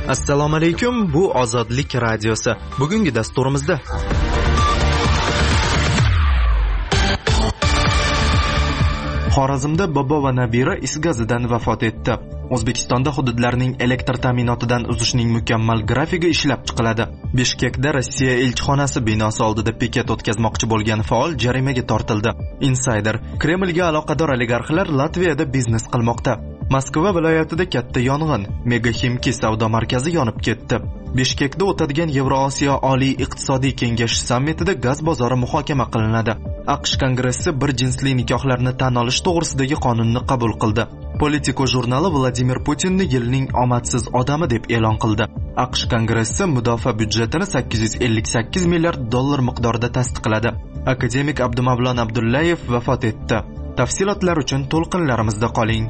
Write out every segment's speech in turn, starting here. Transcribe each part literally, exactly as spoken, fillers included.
Assalomu alaykum, bu Ozodlik radiosi. Bugungi dasturimizda Xorazmda bobo va nabira is gazidan vafot etdi. O'zbekistonda hududlarning elektr ta'minotidan uzishning mukammal grafigi ishlab chiqiladi. Bishkekda Rossiya elchixonasi binosi oldida piket o'tkazmoqchi bo'lgan faol jarimaga tortildi. Insider: Kremlga aloqador oligarxlar Latviyada biznes qilmoqda. Moskva viloyatida katta yong'in, Mega Ximki savdo markazi yonib ketdi. Bishkekda o'tadigan Yevrosiyo Oliy iqtisodiy kengashi sammitida gaz bozori muhokama qilinadi. AQSh Kongressi bir jinsli nikohlarni tan olish to'g'risidagi qonunni qabul qildi. Politico jurnali Vladimir Putinni yilning omadsiz odami deb e'lon qildi. AQSh Kongressi mudofaa byudjetini sakkiz yuz ellik sakkiz milliard dollar miqdorida tasdiqladi. Akademik Abdumavlon Abdullayev vafot etdi. Tafsilotlar uchun to'lqinlarimizda qoling.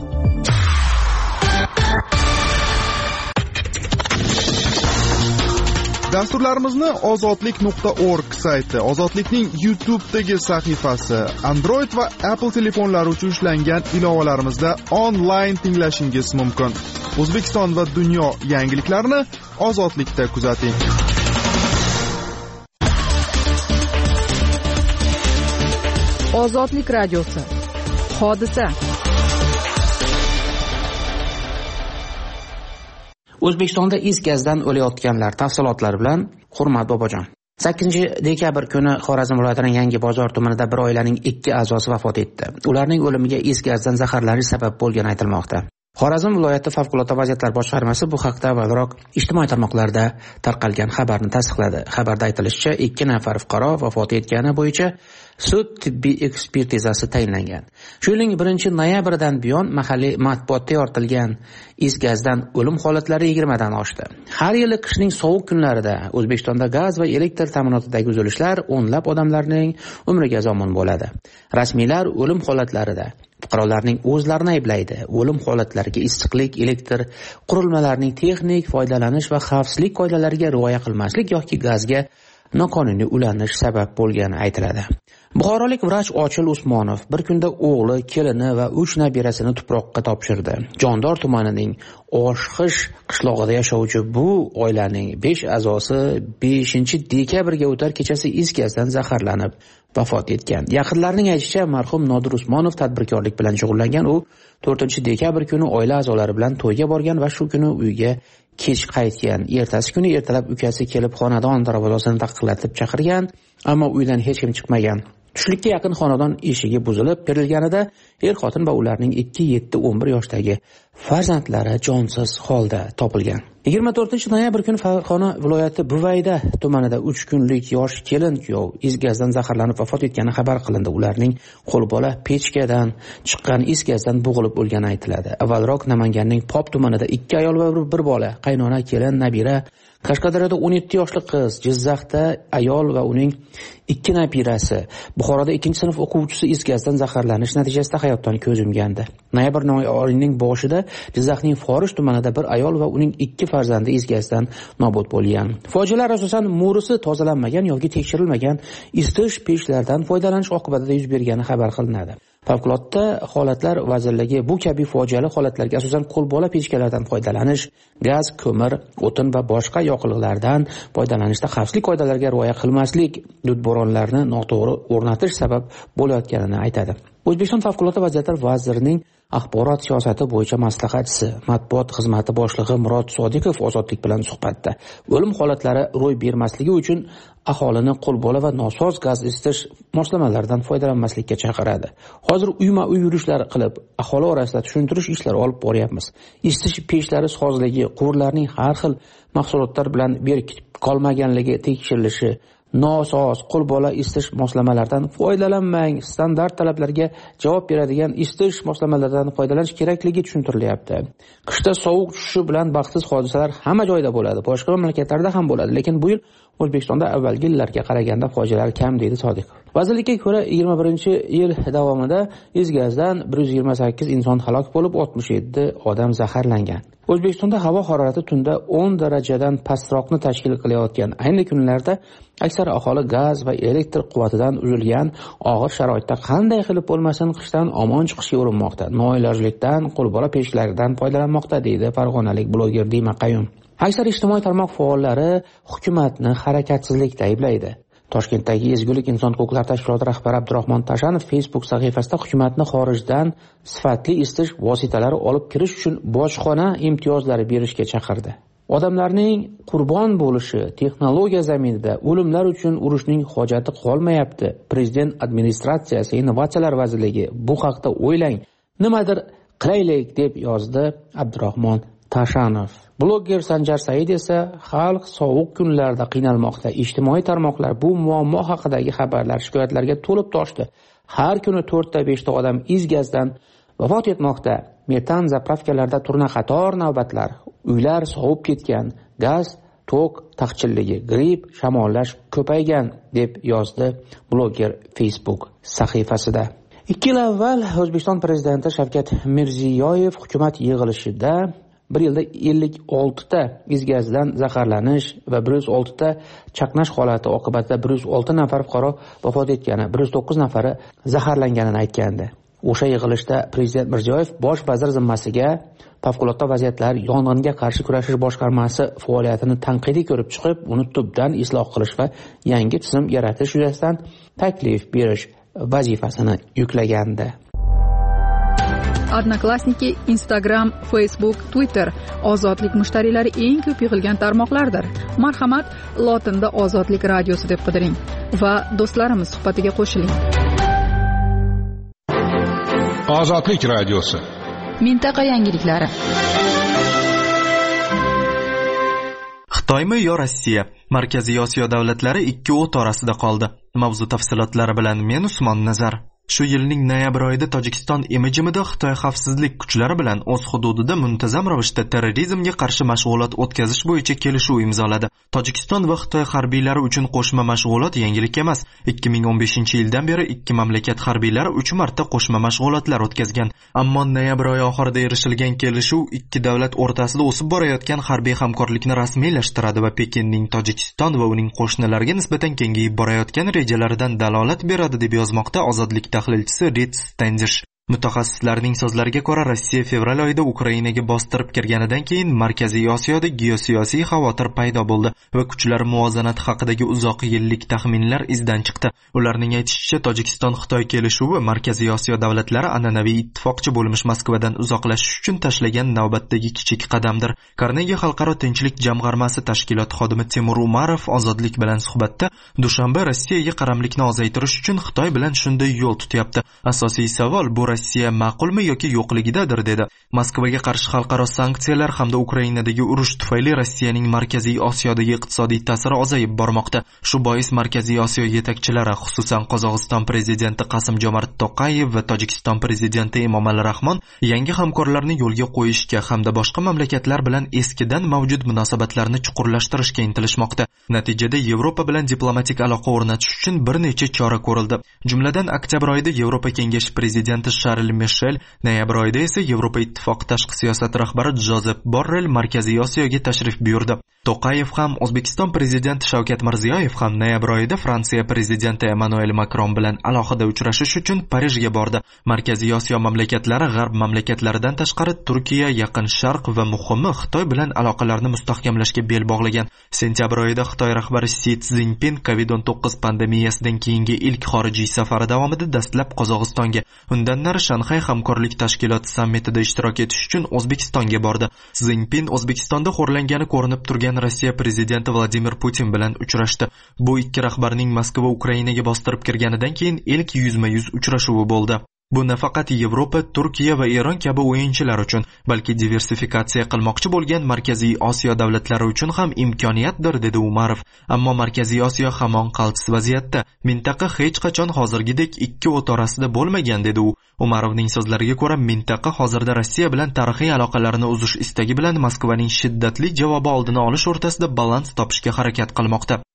Dasturlarimizni ozodlik nuqta org sayti, Ozodlikning YouTube'dagi sahifasi, Android va Apple telefonlari uchun ishlangan ilovalarimizda onlayn tinglashingiz mumkin. O'zbekiston va dunyo yangiliklarini Ozodlikda kuzating. Ozodlik radiosi. Hodisa. O'zbekistonda is gazdan o'layotganlar tafsilotlari bilan Hurmat Bobojon. sakkizinchi dekabr kuni Xorazm viloyatining Yangi bozor tumanida bir oilaning ikki a'zosi vafot etdi. Ularning o'limiga is gazdan zaharlanish sabab bo'lgani aytilmoqda. Xorazm viloyati favqulodda vaziyatlar boshqarmasi bu haqda avvalroq ijtimoiy tarmoqlarda tarqalgan xabarni tasdiqladi. Xabarda aytilishicha, ikki nafar fuqaro vafot etgani bo'yicha sud tibbiy ekspertizasi tayinlangan. Shu yilning birinchi noyabridan buyon mahalliy matbuotda yoritilgan is gazdan o'lim holatlari yigirma dan oshdi. Har yili qishning sovuq kunlarida O'zbekistonda gaz va elektr ta'minotidagi uzilishlar o'nlab odamlarning umriga zomin bo'ladi. Rasmiylar o'lim holatlarida fuqarolarning o'zlarini ayblaydi. O'lim holatlariga issiqlik, elektr qurilmalarining texnik foydalanish va xavfsizlik qoidalariga rioya qilmaslik yoki gazga noqonuniy ulanish sabab bo'lgani aytiladi. Buxorolik vrach Ochil Usmonov bir kunda o'g'li, kelini va uch nabirasini tuproqqa topshirdi. Jondor tumanining Oshxish qishlog'ida yashovchi bu oilaning besh a'zosi beshinchi dekabrga o'tar kechasi is gazdan zaharlanib vafot etgan. Yaqinlarining aytishicha, marhum Nodir Usmonov tadbirkorlik bilan shug'ullangan. U to'rtinchi dekabr kuni oila a'zolari bilan to'yga borgan va shu kuni uyga kech qaytgan. Ertasi kuni ertalab ukasi kelib xonadon darvozasini taqillatib chaqirgan, ammo uydan hech kim chiqmagan. Tushlikka yaqin xonadon eshigi buzilib berilganida er-xotin va ularning ikki, yetti, o'n bir yoshdagi farzandlari jonsiz holda topilgan. yigirma to'rtinchi noyabr kuni Farg'ona viloyati Buvayda tumanida uch kunlik yosh kelin kuyov is gazdan zaharlanib vafot etgani xabar qilindi. Ularning qo'lbola pechkadan chiqqan is gazdan bo'g'ilib o'lgani aytiladi. Avvalroq Namanganning Pop tumanida ikki ayol va bir bola, qaynona, kelin, nabira, Qashqadaryoda o'n yetti yoshli qiz, Jizzaxda ayol va uning ikki nabirasi, Buxoroda ikkinchi sinf o'quvchisi is gazdan zaharlanish natijasida hayotdan ko'z yumgandi. Noyabr oyining boshida Jizzaxning Forish tumanida bir ayol va uning ikki farzandi is gazdan nobud bo'lgan. Fojialar asosan mo'risi tozalanmagan yoki tekshirilmagan isitish pechlaridan foydalanish oqibatida yuz bergani xabar qilinadi. Favqulodda holatlar vazirligi bu kabi fojiali holatlarga asosan qo'lbola pechkalardan foydalanish, gaz, ko'mir, o'tin va boshqa yoqilg'ilardan foydalanishda xavfsizlik qoidalariga rioya qilmaslik, dudboronlarni noto'g'ri o'rnatish sabab bo'layotganini aytadi. O'zbekiston favqulodda vaziyatlar vazirining axborot siyosati bo'yicha maslahatchisi, matbuot xizmati boshlig'i Murod Sodiqov Ozodlik bilan suhbatda o'lim holatlari ro'y bermasligi uchun aholini qo'lbola va nosoz gaz isitish moslamalaridan foydalanmaslikka chaqiradi. Hozir uyma-uy yurishlar qilib, aholi orasida tushuntirish ishlari olib boryapmiz. Isitish pechlari sozligi, quvurlarning har xil mahsulotlar bilan berkitib qolmaganligi tekshirilishi, nosoz qo'lbola isitish moslamalaridan foydalanmang, standart talablarga javob beradigan isitish moslamalaridan foydalanish kerakligi tushuntirilyapti. Qishda sovuq tushishi bilan baxtsiz hodisalar hamma joyda bo'ladi, boshqa mamlakatlarda ham bo'ladi, lekin bu yil O'zbekistonda avvalgi yillarga qaraganda fojialar kam, deydi Sodiqov. Vazirlikka ko'ra yigirma birinchi yil davomida is gazdan bir yuz yigirma sakkiz inson halok bo'lib, oltmish yetti odam zaharlangan. O'zbekistonda havo harorati tunda o'n darajadan pastroqni tashkil qilayotgan ayni kunlarda aksar aholi gaz va elektr quvvatidan uzilgan og'ir sharoitda qanday qilib bo'lmasin qishdan omon chiqishga urinmoqda. Noilojlikdan qo'lbola pechlardan foydalanmoqda, deydi farg'onalik bloger Dima Qayum. Aksar ijtimoiy tarmoq faollari hukumatni harakatsizlikda ayblaydi. Toshkentdagi Ezgulik inson huquqlari tashkiloti rahbari Abdurahmon Tashanov Facebook sahifasida hukumatni xorijdan sifatli isitish vositalari olib kirish uchun bojxona imtiyozlari berishga chaqirdi. Odamlarning qurbon bo'lishi, texnologiya zaminida o'limlar uchun urushning hojati qolmayapti. Prezident administratsiyasi, innovatsiyalar vazirligi bu haqda o'ylang, nimadir qilaylik deb yozdi Abdurahmon Tashanov. Blogger Sanjar Said esa xalq sovuq kunlarda qiynalmoqda. Ijtimoiy tarmoqlar bu muammo haqidagi xabarlar, shikoyatlarga to'lib toshdi. Har kuni to'rtta beshta odam is gazdan vafot etmoqda. Metan zapravkalarda turnaqator navbatlar, uylar sovib ketgan, gaz, tok taqchilligi, gripp, shamollash ko'paygan deb yozdi blogger Facebook sahifasida. ikki yil avval O'zbekiston prezidenti Shavkat Mirziyoyev hukumat yig'ilishida bir yilda ellik olti ta is gazdan zaharlanish va bir yuz olti ta chaqnash holati oqibatida bir yuz olti nafar fuqaro vafot etgani, bir yuz to'qqiz nafari zaharlanganini aytgandi. O'sha yig'ilishda prezident Mirziyoyev bosh vazir zimmasiga favqulodda vaziyatlar yong'inga qarshi kurashish boshqarmasi faoliyatini tanqidiy ko'rib chiqib, uni tubdan isloh qilish va yangi tizim yaratish yuzasidan taklif berish vazifasini yuklagandi. Odnoklassniki, Instagram, Facebook, Twitter ozodlik mushtariylari eng ko'p yig'ilgan tarmoqlardir. Marhamat, lotinda Ozodlik radiosi deb qidiring va do'stlarimiz suhbatiga qo'shiling. Ozodlik radiosi. Mintaqa yangiliklari. Xitoymi yo Rossiya? Markaziy Osiyo davlatlari ikki o't orasida qoldi. Mavzu tafsilotlari bilan men Usmon Nazar. Shu yilning noyabr oyida Tojikiston imijimida Xitoy xavfsizlik kuchlari bilan o'z hududida muntazam ravishda terrorizmga qarshi mashg'ulot o'tkazish bo'yicha kelishuv imzoladi. Tojikiston va Xitoy harbiylari uchun qo'shma mashg'ulot yangilik emas. ikki ming o'n beshinchi yildan beri ikki mamlakat harbiylari uch marta qo'shma mashg'ulotlar o'tkazgan. Ammo noyabr oyi oxirida erishilgan kelishuv ikki davlat o'rtasida o'sib borayotgan harbiy hamkorlikni rasmiylashtiradi va Pekinning Tojikiston va uning qo'shnilariga nisbatan kengayib borayotgan rejalaridan dalolat beradi deb yozmoqda Ozodlik tahlilchisi Rit Standish. Mutaxassislarning so'zlariga ko'ra, Rossiya fevral oyida Ukrainaga bostirib kirganidan keyin Markaziy Osiyoda geosiyosiy xavotir paydo bo'ldi va kuchlar muvozanati haqidagi uzoq yillik taxminlar izdan chiqdi. Ularning aytishicha, Tojikiston-Xitoy kelishuvi Markaziy Osiyo davlatlari an'anaviy ittifoqchi bo'lmish Moskvadan uzoqlashish uchun tashlagan navbatdagi kichik qadamdir. Carnegie Xalqaro tinchlik jamg'armasi tashkilot xodimi Timur Umarov Ozodlik bilan suhbatda Dushanba Rossiyaga qaramlikni ozaytirish uchun Xitoy bilan shunday yo'l tutyapti. Asosiy savol bu Rossiya ma'qulmi yoki yo'qligidadir dedi. Moskvaga qarshi xalqaro sanksiyalar hamda Ukrainadagi urush tufayli Rossiyaning Markaziy Osiyodagi iqtisodiy ta'siri ozayib bormoqda. Shu bois Markaziy Osiyo yetakchilari, xususan Qozog'iston prezidenti Qasim-Jomart To'qayev va Tojikiston prezidenti Emomali Rahmon yangi hamkorlarni yo'lga qo'yishga hamda boshqa mamlakatlar bilan eskidan mavjud munosabatlarni chuqurlashtirishga intilishmoqda. Natijada Yevropa bilan diplomatik aloqa o'rnatish uchun bir necha chora ko'rildi. Jumladan oktyabr oyida Yevropa kengashi prezidenti Charles Michel, noyabr oyida esa Yevropa ittifoqi tashqi siyosat rahbari Josep Borrell Markaziy Osiyoga tashrif buyurdi. To'qayev ham, O'zbekiston prezidenti Shavkat Mirziyoyev ham noyabr oyida Fransiya prezidenti Emmanuel Macron bilan alohida uchrashish uchun Parijga bordi. Markaziy Osiyo mamlakatlari g'arb mamlakatlaridan tashqari Turkiya, Yaqin Sharq va muhimi Xitoy bilan aloqalarni mustahkamlashga bel bog'lagan. Sentyabr oyida Xitoy rahbari Si Szinpin kovid o'n to'qqiz pandemiyasidan keyingi ilk xorijiy safari davomida dastlab Qozog'istonga, undan nari Shanxay hamkorlik tashkiloti sammitida ishtirok etish uchun O'zbekistonga bordi. Szinpin O'zbekistonda xo'rlangani ko'rinib turgan Rossiya prezidenti Vladimir Putin bilan uchrashdi. Bu ikki rahbarning Moskva Ukrainaga bostirib kirganidan keyin ilk yuzma-yuz uchrashuvi bo'ldi. Bu nafaqat Yevropa, Turkiya va Eron kabi o'yinchilar uchun, balki diversifikatsiya qilmoqchi bo'lgan Markaziy Osiyo davlatlari uchun ham imkoniyatdir, dedi Umarov. Ammo Markaziy Osiyo hamon qaltis vaziyatda. Mintaqa hech qachon hozirgidek ikki o't orasida bo'lmagan, dedi u. Umarovning so'zlariga ko'ra, mintaqa hozirda Rossiya bilan tarixiy aloqalarni uzish istagi bilan Moskvaning shiddatli javobi oldini olish o'rtasida balans topishga harakat qilmoqda.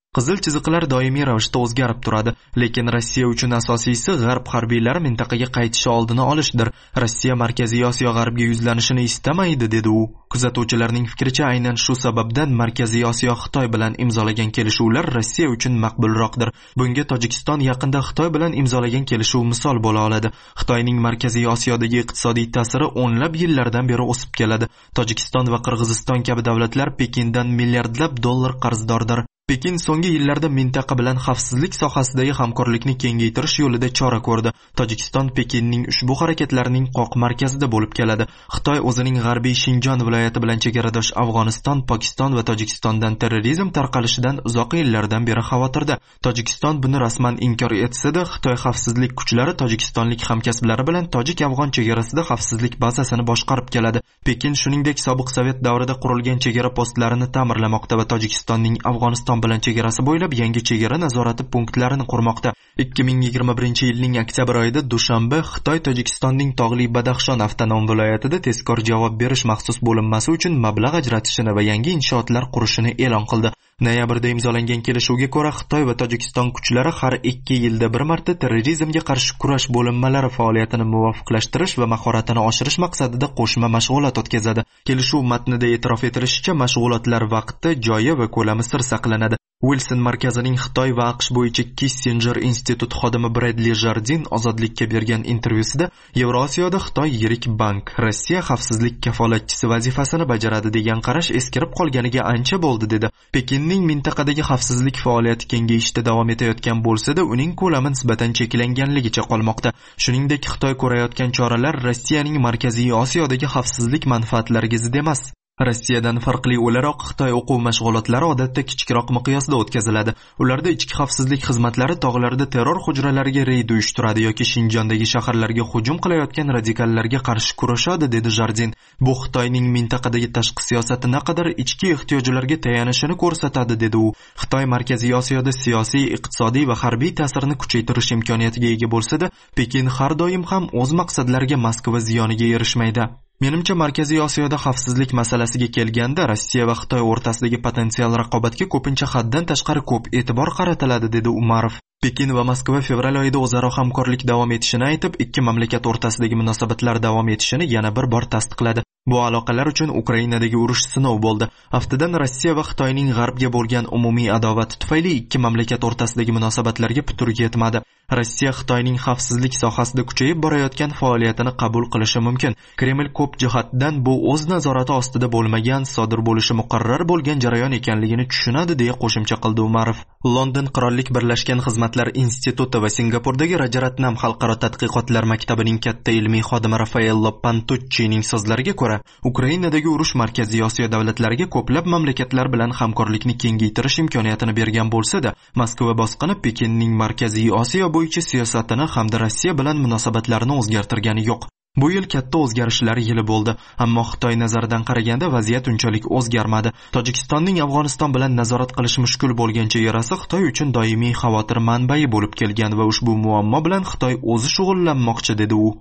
Qizil chiziqlar doimiy ravishda o'zgarib turadi, lekin Rossiya uchun asosiysi g'arb harbiylari mintaqaga qaytishi oldini olishdir. Rossiya Markaziy Osiyo g'arbga yuzlanishini istamaydi, dedi u. Kuzatuvchilarning fikricha, aynan shu sababdan Markaziy Osiyo Xitoy bilan imzolagan kelishuvlar Rossiya uchun maqbulroqdir. Bunga Tojikiston yaqinda Xitoy bilan imzolagan kelishuv misol bo'la oladi. Xitoyning Markaziy Osiyodagi iqtisodiy ta'siri o'nlab yillardan beri o'sib keladi. Tojikiston va Qirg'iziston kabi davlatlar Pekindan milliardlab dollar qarzdordir. Pekin so'nggi yillarda mintaqa bilan xavfsizlik sohasidagi hamkorlikni kengaytirish yo'lida chora ko'rdi. Tojikiston Pekinning ushbu harakatlarining qoq markazida bo'lib keladi. Xitoy o'zining g'arbiy Shinjon viloyati bilan chegaradosh Afg'oniston, Pokiston va Tojikistondan terrorizm tarqalishidan uzoq yillardan beri xavotirda. Tojikiston buni rasman inkor etsa-da, Xitoy xavfsizlik kuchlari tojikistonlik hamkasblari bilan tojik-afg'on chegarasida xavfsizlik bazasini boshqarib keladi. Pekin shuningdek sobiq Sovet davrida qurilgan chegara postlarini ta'mirlamoqda va Tojikistonning Afg'oniston bilan chegarasi bo'ylab yangi chegara nazorati punktlarini qurmoqda. ikki ming yigirma birinchi yilning oktyabr oyida Dushanba Xitoy Tojikistonning tog'li Badaxshon avtonom viloyatida tezkor javob berish maxsus bo'linmasi uchun mablag' ajratishini va yangi inshootlar qurishini e'lon qildi. Noyabrda imzolangan kelishuvga ko'ra Xitoy va Tojikiston kuchlari har ikki yilda bir marta terrorizmga qarshi kurash bo'linmalari faoliyatini muvofiqlashtirish va mahoratini oshirish maqsadida qo'shma mashg'ulot o'tkazadi. Kelishuv matnida e'tirof etilishicha, mashg'ulotlar vaqti, joyi va ko'lami sir saqlanadi. Wilson markazining Xitoy va AQSh bo'yicha Kissinger instituti xodimi Bradley Jardin ozodlikka bergan intervyusida Yevrosiyoda Xitoy yirik bank, Rossiya xavfsizlik kafolatchisi vazifasini bajaradi degan qarash eskirib qolganiga ancha bo'ldi, dedi. Pekinning mintaqadagi xavfsizlik faoliyati kengayishda davom etayotgan bo'lsa-da, uning ko'lami nisbatan cheklanganligicha qolmoqda. Shuningdek, Xitoy ko'rayotgan choralar Rossiyaning Markaziy Osiyodagi xavfsizlik manfaatlariga zid emas. Rossiyadan farqli o'laroq Xitoy o'quv mashg'ulotlari odatda kichikroq miqyosda o'tkaziladi. Ularda ichki xavfsizlik xizmatlari tog'larda terror hujralariga reyd uyushtiradi yoki Shinjondagi shaharlarga hujum qilayotgan radikallarga qarshi kurashadi, dedi Jardin. Bu Xitoyning mintaqadagi tashqi siyosati naqadar ichki ehtiyojlarga tayanishini ko'rsatadi, dedi u. Xitoy Markaziy Osiyoda siyosiy, iqtisodiy va harbiy ta'sirini kuchaytirish imkoniyatiga ega bo'lsa-da, Pekin har doim ham o'z maqsadlariga Moskva ziyoniga erishmaydi. Menimcha Markaziy Osiyoda xavfsizlik masalasiga kelganda Rossiya va Xitoy o'rtasidagi potensial raqobatga ko'pincha haddan tashqari ko'p e'tibor qaratiladi, dedi Umarov. Pekin va Moskva fevral oyida o'zaro hamkorlik davom etishini aytib, ikki mamlakat o'rtasidagi munosabatlar davom etishini yana bir bor tasdiqladi. Bu aloqalar uchun Ukrainadagi urush sinov bo'ldi. Haftadan Rossiya va Xitoyning g'arbga bo'lgan umumiy adovati tufayli ikki mamlakat o'rtasidagi munosabatlarga putur yetmadi. Rossiya Xitoyning xavfsizlik sohasida kuchayib borayotgan faoliyatini qabul qilishi mumkin. Kreml ko'p jihatdan bu o'z nazorati ostida bo'lmagan, sodir bo'lishi muqarrar bo'lgan jarayon ekanligini tushunadi, deya qo'shimcha qildi Umarov. London Qirollik birlashgan xizmatlar instituti va Singapurdagi Rajaratnam xalqaro tadqiqotlar maktabining katta ilmiy xodimi Raffaello Pantuccining so'zlariga ko'ra, Ukrainadagi urush Markaziy Osiyo davlatlariga ko'plab mamlakatlar bilan hamkorlikni kengaytirish imkoniyatini bergan bo'lsa-da, Moskva bosqini Pekinning Markaziy Osiyo bo'yicha siyosatini hamda Rossiya bilan munosabatlarini o'zgartirgani yo'q. Bu yil katta o'zgarishlar yili bo'ldi, ammo Xitoy nazaridan qaraganda vaziyat unchalik o'zgarmadi. Tojikistonning Afg'oniston bilan nazorat qilish mushkul bo'lgan chegarasi Xitoy uchun doimiy xavotir manbai bo'lib kelgan va ushbu muammo bilan Xitoy o'zi shug'ullanmoqchi, dedi u.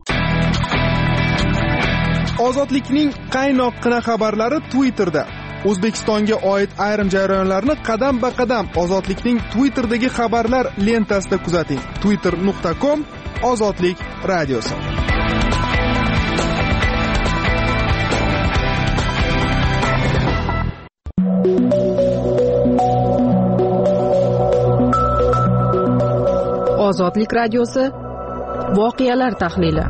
Ozodlikning qaynoqqina xabarlari Twitterda. O'zbekistonga oid ayrim jarayonlarni qadam-ba-qadam Ozodlikning Twitterdagi xabarlar lentasida kuzating. twitter nuqta com Ozodlik radiosi. Ozodlik radiosi voqealar tahlili.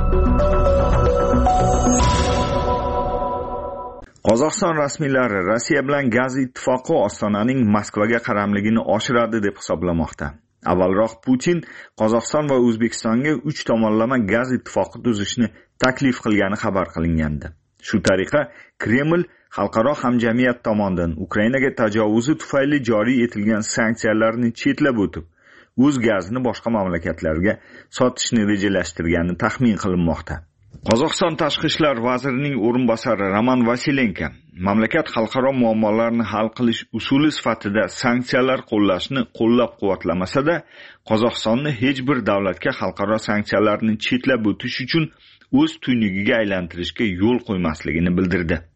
Qozog'iston rasmiylari Rossiya bilan gaz ittifoqi Ostonaning Moskvaga qaramligini oshiradi deb hisoblamoqda. Avvalroq Putin Qozog'iston va O'zbekistonga uch tomonlama gaz ittifoqi tuzishni taklif qilgani xabar qilingandi. Shu tariqa Kreml xalqaro hamjamiyat tomonidan Ukrainaga tajovuzi tufayli joriy etilgan sanksiyalarni chetlab o'tib, o'z gazini boshqa mamlakatlarga sotishni rejalashtirgani taxmin qilinmoqda. Qozog'iston tashqi ishlar vazirining o'rinbosari Roman Vasilenko mamlakat xalqaro muammolarni hal qilish usuli sifatida sanksiyalar qo'llashni qo'llab-quvvatlamasa-da, Qozog'istonni hech bir davlatga xalqaro sanksiyalarni chetlab o'tish uchun o'z tuynugiga aylantirishga yo'l qo'ymasligini bildirdi.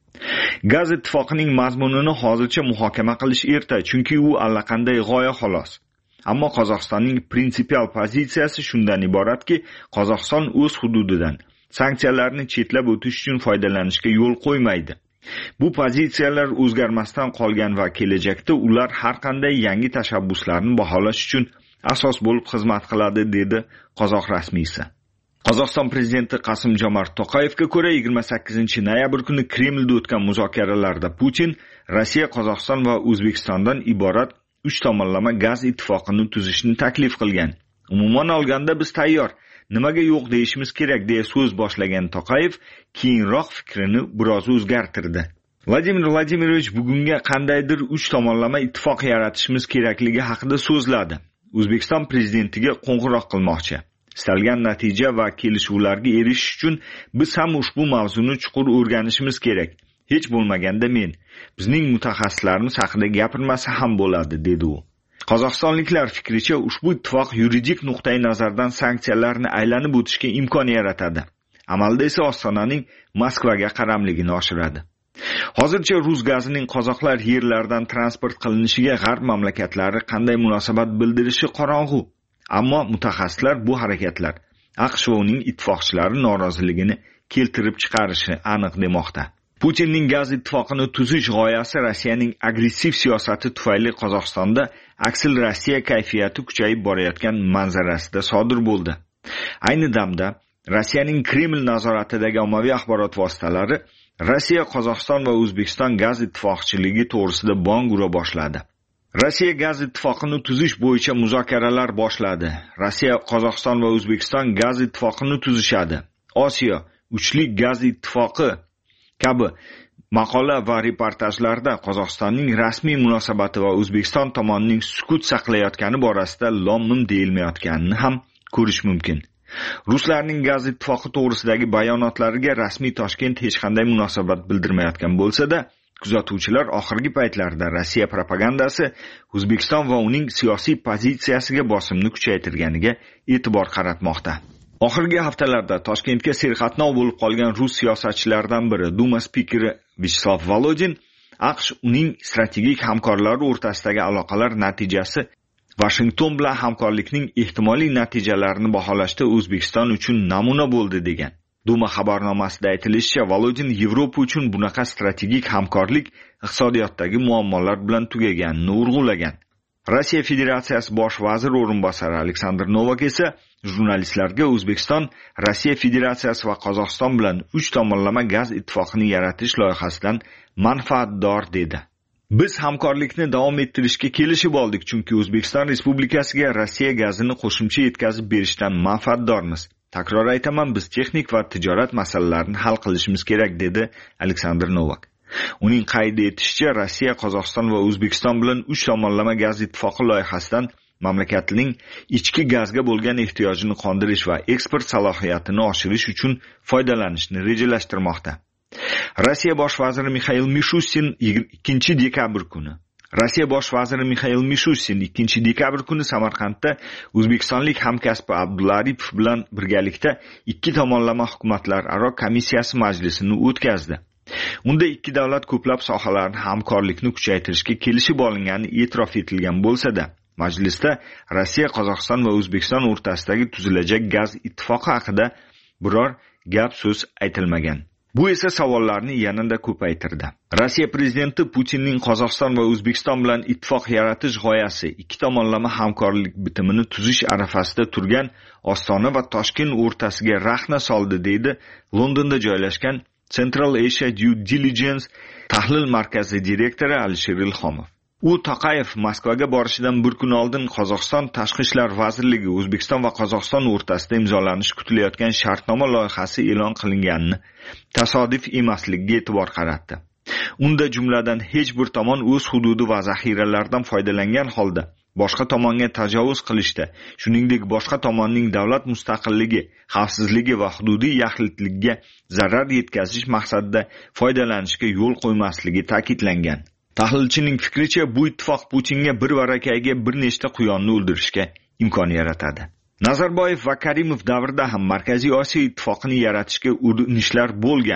Gaz ittifoqining mazmunini hozircha muhokama qilish erta, chunki u allaqanday g'oya xolos. Ammo Qozog'istonning prinsipial pozitsiyasi shundan iboratki, Qozog'iston o'z hududidan sanksiyalarni chetlab o'tish uchun foydalanishga yo'l qo'ymaydi. Bu pozitsiyalar o'zgarmasdan qolgan va kelajakda ular har qanday yangi tashabbuslarni baholash uchun asos bo'lib xizmat qiladi, dedi Qozoq rasmiysi. Qozog'iston prezidenti Qasim-Jomart To'qayevga ko'ra, yigirma sakkizinchi noyabr kuni Kremlda o'tgan muzokaralarda Putin Rossiya, Qozog'iston va O'zbekistondan iborat uch tomonlama gaz ittifoqini tuzishni taklif qilgan. Umuman olganda biz tayyor, nimaga yo'q deyishimiz kerak deya so'z boshlagan To'qayev keyinroq fikrini biroz o'zgartirdi. Vladimir Vladimirovich bugunga qandaydir uch tomonlama ittifoq yaratishimiz kerakligi haqida so'zladi. O'zbekiston prezidentiga qo'ng'iroq qilmoqchi. Istalgan natija va kelishuvlarga erishish uchun biz ham ushbu mavzuni chuqur o'rganishimiz kerak. Hech bo'lmaganda men bizning mutaxassislarimiz haqida gapirmasa ham bo'ladi, dedi u. Qozog'istonliklar fikricha ushbu ittifoq yuridik nuqtai nazardan sanksiyalarni aylanib o'tishga imkon yaratadi. Amalda esa Ostonaning Moskvaga qaramligini oshiradi. Hozircha rus gazining qozoqlar yerlaridan transport qilinishiga g'arb mamlakatlari qanday munosabat bildirishi qorong'u. Ammo mutaxassislar bu harakatlar AQSh va uning ittifoqchilari noroziligini keltirib chiqarishi aniq demoqda. Putinning gaz ittifoqini tuzish g'oyasi Rossiyaning agressiv siyosati tufayli Qozog'istonda aksil Rossiya kayfiyati kuchayib borayotgan manzarasida sodir bo'ldi. Ayni damda Rossiyaning Kreml nazoratidagi ommaviy axborot vositalari Rossiya, Qozog'iston va O'zbekiston gaz ittifoqchiligi to'g'risida bong ura boshladi. Rossiya gaz ittifoqini tuzish bo'yicha muzokaralar boshladi. Rossiya, Qozog'iston va O'zbekiston gaz ittifoqini tuzishadi. Osiyo uchlik gaz ittifoqi kabi maqola va reportajlarda Qozog'istonning rasmiy munosabati va O'zbekiston tomonining sukut saqlayotgani borasida lom-mim deyilmayotganini ham ko'rish mumkin. Ruslarning gaz ittifoqi to'g'risidagi bayonotlariga rasmiy Toshkent hech qanday munosabat bildirmayotgan bo'lsa-da, kuzatuvchilar oxirgi paytlarda Rossiya propagandasi O'zbekiston va uning siyosiy pozitsiyasiga bosimni kuchaytirganiga e'tibor qaratmoqda. Oxirgi haftalarda Toshkentga serqatnov bo'lib qolgan rus siyosatchilaridan biri Duma spikeri Vyacheslav Volodin AQSh uning strategik hamkorlari o'rtasidagi aloqalar natijasi Washington bilan hamkorlikning ehtimoliy natijalarini baholashda O'zbekiston uchun namuna bo'ldi degan. Duma xabarnomasida aytilishicha, Volodin Yevropa uchun bunaqa strategik hamkorlik iqtisodiyotdagi muammolar bilan tugaganini urg'ulagan. Rossiya Federatsiyasi bosh vazir o'rinbosari Aleksandr Novak esa jurnalistlarga O'zbekiston Rossiya Federatsiyasi va Qozog'iston bilan uch tomonlama gaz ittifoqini yaratish loyihasidan manfaatdor dedi. Biz hamkorlikni davom ettirishga kelishib oldik, chunki O'zbekiston Respublikasiga Rossiya gazini qo'shimcha yetkazib berishdan manfaatdormiz. Takror aytaman, biz texnik va tijorat masalalarini hal qilishimiz kerak, dedi Aleksandr Novak. Uning qayd etishicha, Rossiya, Qozog'iston va O'zbekiston bilan uch tomonlama gaz ittifoqi loyihasidan mamlakatning ichki gazga bo'lgan ehtiyojini qondirish va eksport salohiyatini oshirish uchun foydalanishni rejalashtirmoqda. Rossiya bosh vaziri Mikhail Mishustin ikkinchi dekabr kuni Rossiya bosh vaziri Mikhail Mishustin ikkinchi dekabr kuni Samarqandda o'zbekistonlik hamkasbi Abdulla Aripov bilan birgalikda ikki tomonlama hukumatlararo komissiyasi majlisini o'tkazdi. Unda ikki davlat ko'plab sohalarni hamkorlikni kuchaytirishga kelishib olingani e'tirof etilgan bo'lsa-da, majlisda Rossiya, Qozog'iston va O'zbekiston o'rtasidagi tuzilajak gaz ittifoqi haqida biror gap so'z aytilmagan. Bu esa savollarni yanada ko'paytirdi. Rossiya prezidenti Putinning Qozog'iston va O'zbekiston bilan ittifoq yaratish g'oyasi ikki tomonlama hamkorlik bitimini tuzish arafasida turgan Ostona va Toshkent o'rtasiga rahna soldi, deydi Londonda joylashgan Central Asia Due Diligence tahlil markazi direktori Alisher Ilhomov. U To'qayev Moskvaga borishidan bir kun oldin Qozog'iston Tashqi ishlar vazirligi O'zbekiston va Qozog'iston o'rtasida imzolanishi kutilayotgan shartnoma loyihasi e'lon qilinganini tasodif emasligiga e'tibor qaratdi. Unda jumladan hech bir tomon o'z hududi va zaxiralaridan foydalangan holda boshqa tomonga tajovuz qilishda, shuningdek boshqa tomonning davlat mustaqilligi, xavfsizligi va hududiy yaxlitligiga zarar yetkazish maqsadida foydalanishga yo'l qo'ymasligi ta'kidlangan. Tahlilchining fikricha, bu ittifoq Putinga bir varakayga bir nechta quyonni o'ldirishga imkon yaratadi. Nazarboyev va Karimov davrida ham Markaziy Osiyo ittifoqini yaratishga urinishlar bo'lgan.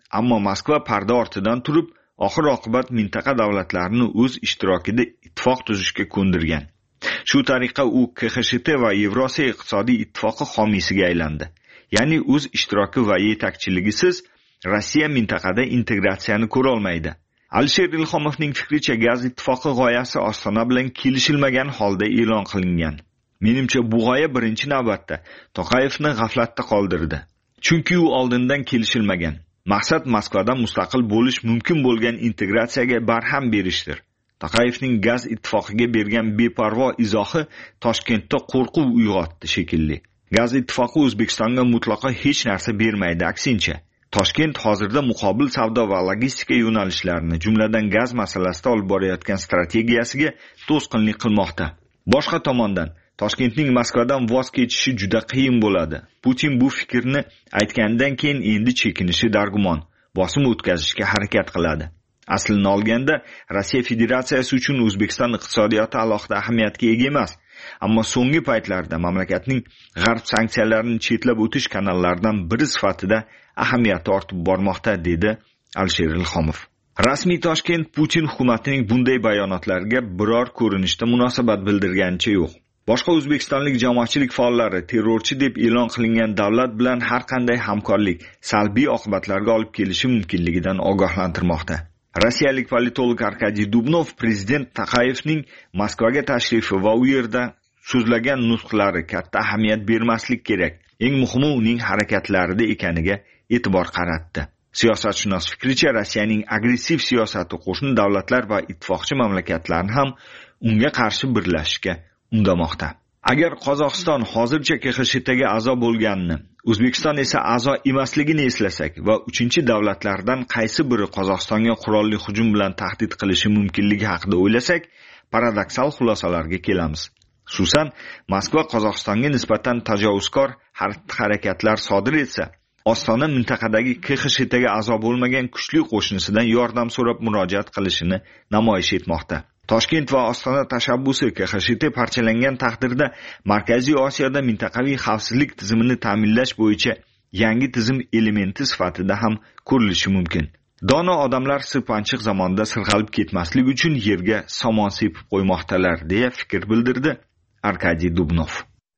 ammo Moskva parda ortidan turib, oxir oqibat mintaqa davlatlarini o'z ishtirokida ittifoq tuzishga ko'ndirgan. Shu tariqa u K X S T va Yevrosiyo iqtisodiy ittifoqi homiysiga aylandi. Ya'ni o'z ishtiroki va yetakchiligisiz Rossiya mintaqada integratsiyani ko'ra olmaydi. Alisher Ilhomovning fikricha, gaz ittifoqi g'oyasi Ostona bilan kelishilmagan holda e'lon qilingan. Menimcha bu g'oya birinchi navbatda Toqayevni g'aflatda qoldirdi. Chunki u oldindan kelishilmagan. Maqsad Moskvadan mustaqil bo'lish mumkin bo'lgan integratsiyaga barham berishdir. Toqayevning gaz ittifoqiga bergan beparvo izohi Toshkentda qo'rquv uyg'otdi shekilli. Gaz ittifoqi O'zbekistonga mutlaqo hech narsa bermaydi, aksincha. Toshkent hozirda muqobil savdo va logistika yo'nalishlarini, jumladan gaz masalasida olib borayotgan strategiyasiga to'sqinlik qilmoqda. Boshqa tomondan, Toshkentning Moskvadan voz kechishi juda qiyin bo'ladi. Putin bu fikrni aytgandan keyin endi chekinishi dargumon, bosim o'tkazishga harakat qiladi. Aslini olganda, Rossiya Federatsiyasi uchun O'zbekiston iqtisodiyoti alohida ahamiyatga ega emas. Ammo so'nggi paytlarda mamlakatning g'arb sanksiyalarini chetlab o'tish kanallaridan biri sifatida ahamiyati ortib bormoqda, dedi Alisher Ilhomov. Rasmiy Toshkent Putin hukumatining bunday bayonotlariga biror ko'rinishda munosabat bildirganicha yo'q. Boshqa o'zbekistonlik jamoatchilik faollari terrorchi deb e'lon qilingan davlat bilan har qanday hamkorlik salbiy oqibatlarga olib kelishi mumkinligidan ogohlantirmoqda. Rossiyalik politolog Arkadiy Dubnov prezident Toqayevning Moskvaga tashrifi va u yerda so'zlagan nutqlari katta ahamiyat bermaslik kerak, eng muhimi uning harakatlarida ekaniga e'tibor qaratdi. Siyosatshunos fikricha, Rossiyaning agressiv siyosati qo'shni davlatlar va ittifoqchi mamlakatlarni ham unga qarshi birlashishga undamoqda. Agar Qozog'iston hozircha K X S Tga a'zo bo'lganini, O'zbekiston esa a'zo emasligini eslasak va uchinchi davlatlardan qaysi biri Qozog'istonga qurolli hujum bilan tahdid qilishi mumkinligi haqida o'ylasak, paradoksal xulosalarga kelamiz. Xususan, Moskva Qozog'istonga nisbatan tajovuzkor harakatlar sodir etsa, Ostona mintaqadagi K X S Tga a'zo bo'lmagan kuchli qo'shnisidan yordam so'rab murojaat qilishini namoyish etmoqda. Toshkent va Ostona tashabbusi K X S T parchalangan taqdirda Markaziy Osiyoda mintaqaviy xavfsizlik tizimini ta'minlash bo'yicha yangi tizim elementi sifatida ham ko'rilishi mumkin. Dono odamlar sirpanchiq zamonda sirg'alib ketmaslik uchun yerga somon sepib qo'ymoqdalar, deya fikr bildirdi Arkadiy Dubnov.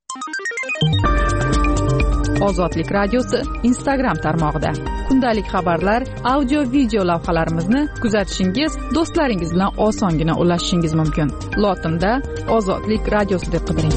Ozodlik radiosi Instagram tarmog'ida kundalik xabarlar, audio video lavhalarimizni kuzatishingiz, do'stlaringiz bilan osongina ulashishingiz mumkin. Lotinda Ozodlik radiosi deb qidiring.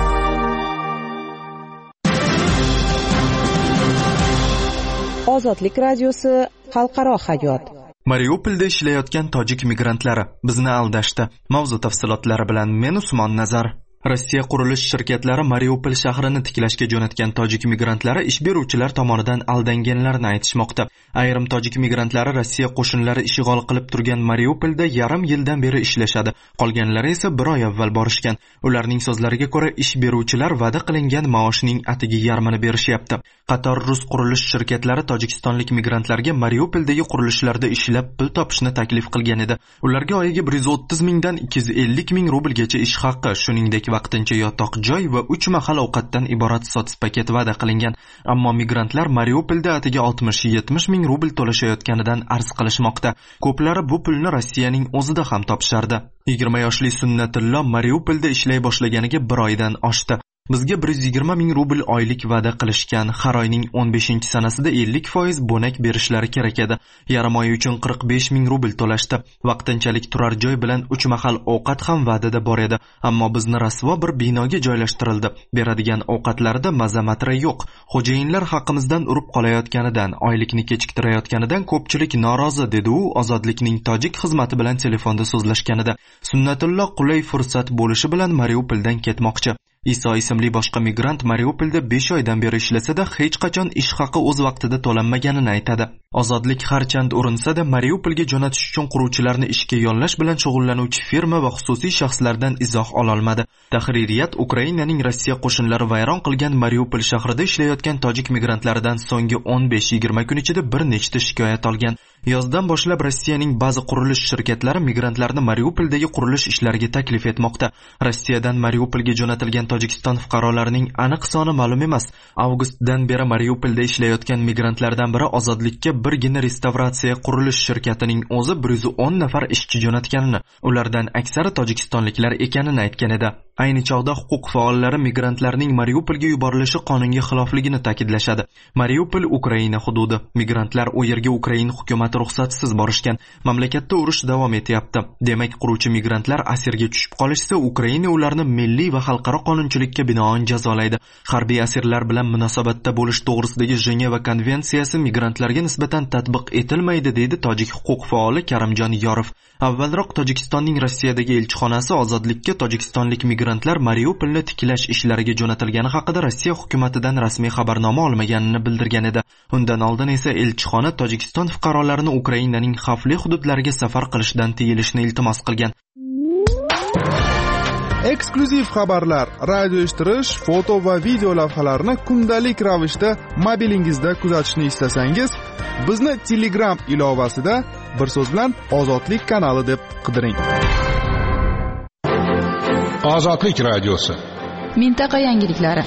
Ozodlik radiosi xalqaro hayot. Mariupolda ishlayotgan tojik migrantlari bizni aldashdi. Mavzu tafsilotlari bilan men Usmon Nazar. Rossiya qurilish shirkatlari Mariupol shahrini tiklashga jo'natgan tojik migrantlari ish beruvchilar tomonidan aldanganlarini aytishmoqda. Ayrim tojik migrantlari Rossiya qo'shinlari ishg'ol qilib turgan Mariupolda yarim yildan beri ishlashadi. Qolganlari esa bir oy avval borishgan. Ularning so'zlariga ko'ra, ish beruvchilar va'da qilingan maoshning atigi yarmini berishyapti. Qator rus qurilish shirkatlari tojikistonlik migrantlarga Mariupoldagi qurilishlarda ishlab pul topishni taklif qilgan edi. Ularga oyiga bir yuz o'ttiz mingdan ikki yuz ellik ming rublgacha ish haqqi, shuningdek vaqtincha yotoq joy va uch mahal ovqatdan iborat sots paket va'da qilingan. Ammo migrantlar Mariupolda atiga oltmish yetmish ming rubl to'lashayotganidan arz qilishmoqda. Ko'plari bu pulni Rossiyaning o'zida ham topishardi. yigirma yoshli Sunnatullo Mariupolda ishlay boshlaganiga bir oydan oshdi. Bizga bir yuz yigirma ming rubl oylik va'da qilishgan. Har oyning o'n beshinchi sanasida ellik foiz bo'nak berishlari kerak edi. Yarim oy uchun qirq besh ming rubl to'lashdi. Vaqtinchalik turar joy bilan uch mahal ovqat ham va'dada bor edi. Ammo bizni rasvo bir binoga joylashtirildi. Beradigan ovqatlarida maza-matra yo'q. Xo'jayinlar haqqimizdan urib qolayotganidan, oylikni kechiktirayotganidan ko'pchilik norozi, dedi u Ozodlikning tojik xizmati bilan telefonda so'zlashganida. Sunnatullo qulay fursat bo'lishi bilan Mariupoldan ketmoqchi. Iso ismli boshqa migrant Mariupolda besh oydan beri ishlasada hech qachon ish haqi o'z vaqtida to'lanmaganini aytadi. Ozodlik harchand urinsa-da Mariupolga jo'natish uchun quruvchilarni ishga yollash bilan shug'ullanuvchi firma va xususiy shaxslardan izoh ola olmadi. Tahririyat Ukrainaning Rossiya qo'shinlari vayron qilgan Mariupol shahrida ishlayotgan tojik migrantlaridan so'nggi o'n besh yigirma kun ichida bir nechta shikoyat olgan. Yozdan boshlab Rossiyaning ba'zi qurilish shirkatlari migrantlarni Mariupoldagi qurilish ishlariga taklif etmoqda. Rossiyadan Mariupolga jo'natilgan Tojikiston fuqarolarining aniq soni ma'lum emas. Avgustdan beri Mariupolda ishlayotgan migrantlardan biri Ozodlikka birgina restavratsiya qurilish shirkatining o'zi bir yuz o'n nafar ishchi jo'natganini, ulardan aksari tojikistonliklar ekanini aytgan edi. Ayni chog'da huquq faollari migrantlarning Mariupolga yuborilishi qonunga xilofligini ta'kidlashadi. Mariupol Ukraina hududi. Migrantlar u yerga Ukraina hukumati ruxsatsiz borishgan. Mamlakatda urush davom etyapti. Demak, quruvchi migrantlar asirga tushib qolishsa, Ukraina ularni milliy va xalqaro qonunchilikka binoan jazolaydi. Harbiy asirlar bilan munosabatda bo'lish to'g'risidagi Jeneva konvensiyasi migrantlarga nisbatan tatbiq etilmaydi, deydi tojik huquq faoli Karimjon Yorov. Avvalroq Tojikistonning Rossiyadagi elchixonasi Ozodlikka tojikistonlik migrantlar Mariupolni tiklash ishlariga jo'natilgani haqida Rossiya hukumatidan rasmiy xabarnoma olmaganini bildirgan edi. Undan oldin esa elchixona Tojikiston fuqarolarini Ukrainaning xavfli hududlariga safar qilishdan tiyilishni iltimos qilgan. Eksklyuziv xabarlar, radio eshittirish, foto va video lavhalarni kundalik ravishda mobilingizda kuzatishni istasangiz, bizni Telegram ilovasida bir so'z bilan Ozodlik kanali deb qidiring. Ozodlik radiosi. Mintaqa yangiliklari.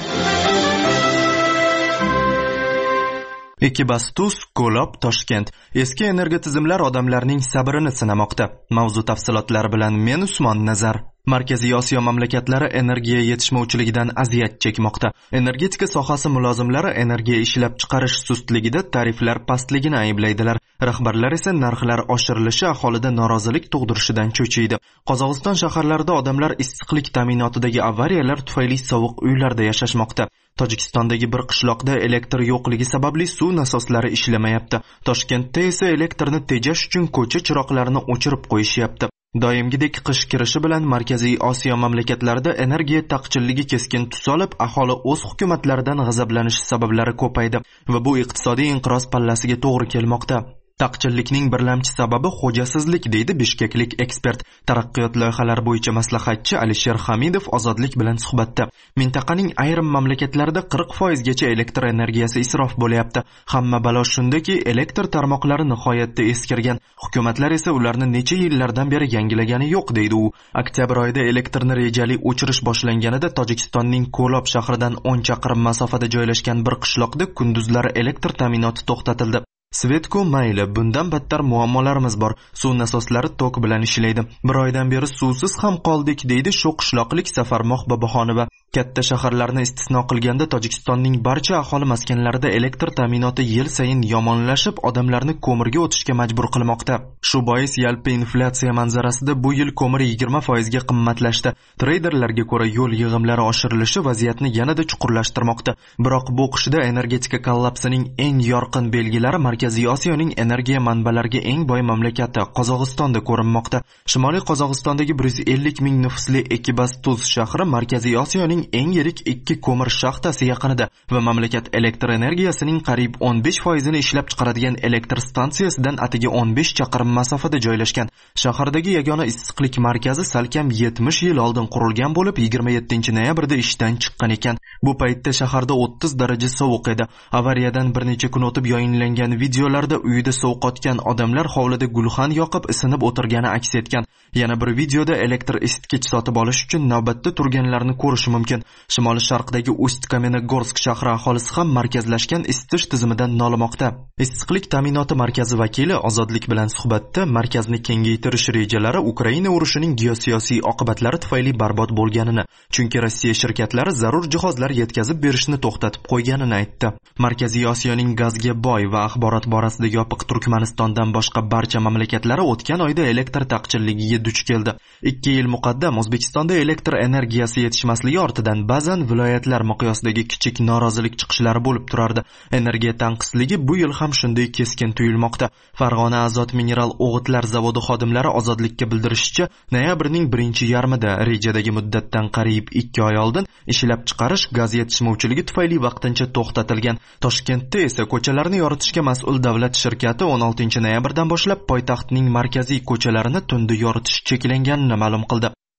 Ekibastus, Ko'lob, Toshkent. Eski energiya tizimlar odamlarning sabrini sinamoqda. Mavzu tafsilotlari bilan men Usmon Nazar. Markaziy Osiyo mamlakatlari energiya yetishmovchiligidan aziyat chekmoqda. Energetika sohasi mulozimlari energiya ishlab chiqarish sustligida tariflar pastligini ayblaydilar. Rahbarlar esa narxlar oshirilishi aholida norozilik tug'dirishidan cho'chiydi. Qozog'iston shaharlarida odamlar issiqlik ta'minotidagi avariyalar tufayli sovuq uylarda yashashmoqda. Tojikistondagi bir qishloqda elektr yo'qligi sababli suv nasoslari ishlamayapti. Toshkentda esa elektrni tejash uchun ko'cha chiroqlarini o'chirib qo'yishyapti. Doimgidek qish kirishi bilan Markaziy Osiyo mamlakatlarida energiya taqchilligi keskin tus olib, aholi o'z hukumatlaridan g'azablanishi sabablari ko'paydi va bu iqtisodiy inqiroz pallasiga to'g'ri kelmoqda. Taqchillikning birlamchi sababi xo'jasizlik, deydi bishkeklik ekspert. Taraqqiyot loyihalari bo'yicha maslahatchi Alisher Hamidov Ozodlik bilan suhbatda. Mintaqaning ayrim mamlakatlarida qirq foiz gacha elektr energiyasi isrof bo'lyapti. Hamma balo shundaki, elektr tarmoqlari nihoyatda eskirgan. Hukumatlar esa ularni necha yillardan beri yangilagani yo'q, deydi u. Oktyabr oyida elektrni rejali o'chirish boshlanganida Tojikistonning Ko'lob shahridan o'n chaqirim masofada joylashgan bir qishloqda kunduzlari elektr ta'minoti to'xtatildi. Svetko mayli, bundan battar muammolarimiz bor. Suv nasoslari tok bilan ishlaydi. Bir oydan beri suvsiz ham qoldik, deydi shu qishloqlik Safarmoq Boboxonova. Katta shaharlarni istisno qilganda Tojikistonning barcha aholi maskanlarida elektr ta'minoti yil sayin yomonlashib, odamlarni ko'mirga o'tishga majbur qilmoqda. Shu bois yalpi inflyatsiya manzarasida bu yil ko'mir yigirma foiz ga qimmatlashdi. Treyderlarga ko'ra yo'l yig'imlari oshirilishi vaziyatni yanada chuqurlashtirmoqda. Biroq bu qishda energetika kollapsining eng yorqin belgilari Markaziy Osiyoning energiya manbalariga eng boy mamlakati Qozog'istonda ko'rinmoqda. Shimoliy Qozog'istondagi bir yuz ellik ming nufusli Ekibastuz shahri Markaziy Osiyoning eng yirik ikki ko'mir shaxtasi yaqinida va mamlakat elektr energiyasining qariyb o'n besh foizini ishlab chiqaradigan elektr stansiyasidan atigi o'n besh chaqirim masofada joylashgan. Shahardagi yagona issiqlik markazi salkam yetmish yil oldin qurilgan bo'lib, yigirma yettinchi noyabrda ishdan chiqqan ekan. Bu paytda shaharda o'ttiz daraja sovuq edi. Avariyadan bir necha kun o'tib yayinlangan videolarda uyida sovqotgan odamlar hovlida gulxan yoqib isinib o'tirgani aks etgan. Yana bir videoda elektr isitgich sotib olish uchun navbatda turganlarni ko'rish mumkin. Shimoliy sharqdagi Ust-Kamenogorsk shahri aholisi ham markazlashgan isitish tizimidan nolimoqda. Issiqlik ta'minoti markazi vakili Ozodlik bilan suhbatda markazni kengaytirish rejalari Ukraina urushining geosiyosiy oqibatlari tufayli barbod bo'lganini, chunki Rossiya shirkatlari zarur jihozlar yetkazib berishni to'xtatib qo'yganini aytdi. Markaziy Osiyoning gazga boy va axborot borasida yopiq Turkmanistondan boshqa barcha mamlakatlari o'tgan oyda elektr taqchilligiga duch keldi. ikki yil muqaddam O'zbekistonda elektr energiyasi yetishmasligi ortidan ba'zan viloyatlar miqyosidagi kichik norozilik chiqishlari bo'lib turardi. Energiya tanqisligi bu yil ham shunday keskin tuyulmoqda. Farg'ona azot mineral o'g'itlar zavodi xodimlari Ozodlikka bildirishicha, noyabrning birinchi yarmida rejadagi muddatdan qariyb ikki oy oldin ishlab chiqarish gaz yetishmovchiligi tufayli vaqtincha to'xtatilgan. Toshkentda esa ko'chalarni yoritishga mas'ul davlat shirkati o'n oltinchi noyabrdan boshlab poytaxtning markaziy ko'chalarini tunda yoritish cheklanganini ma'lum qildi.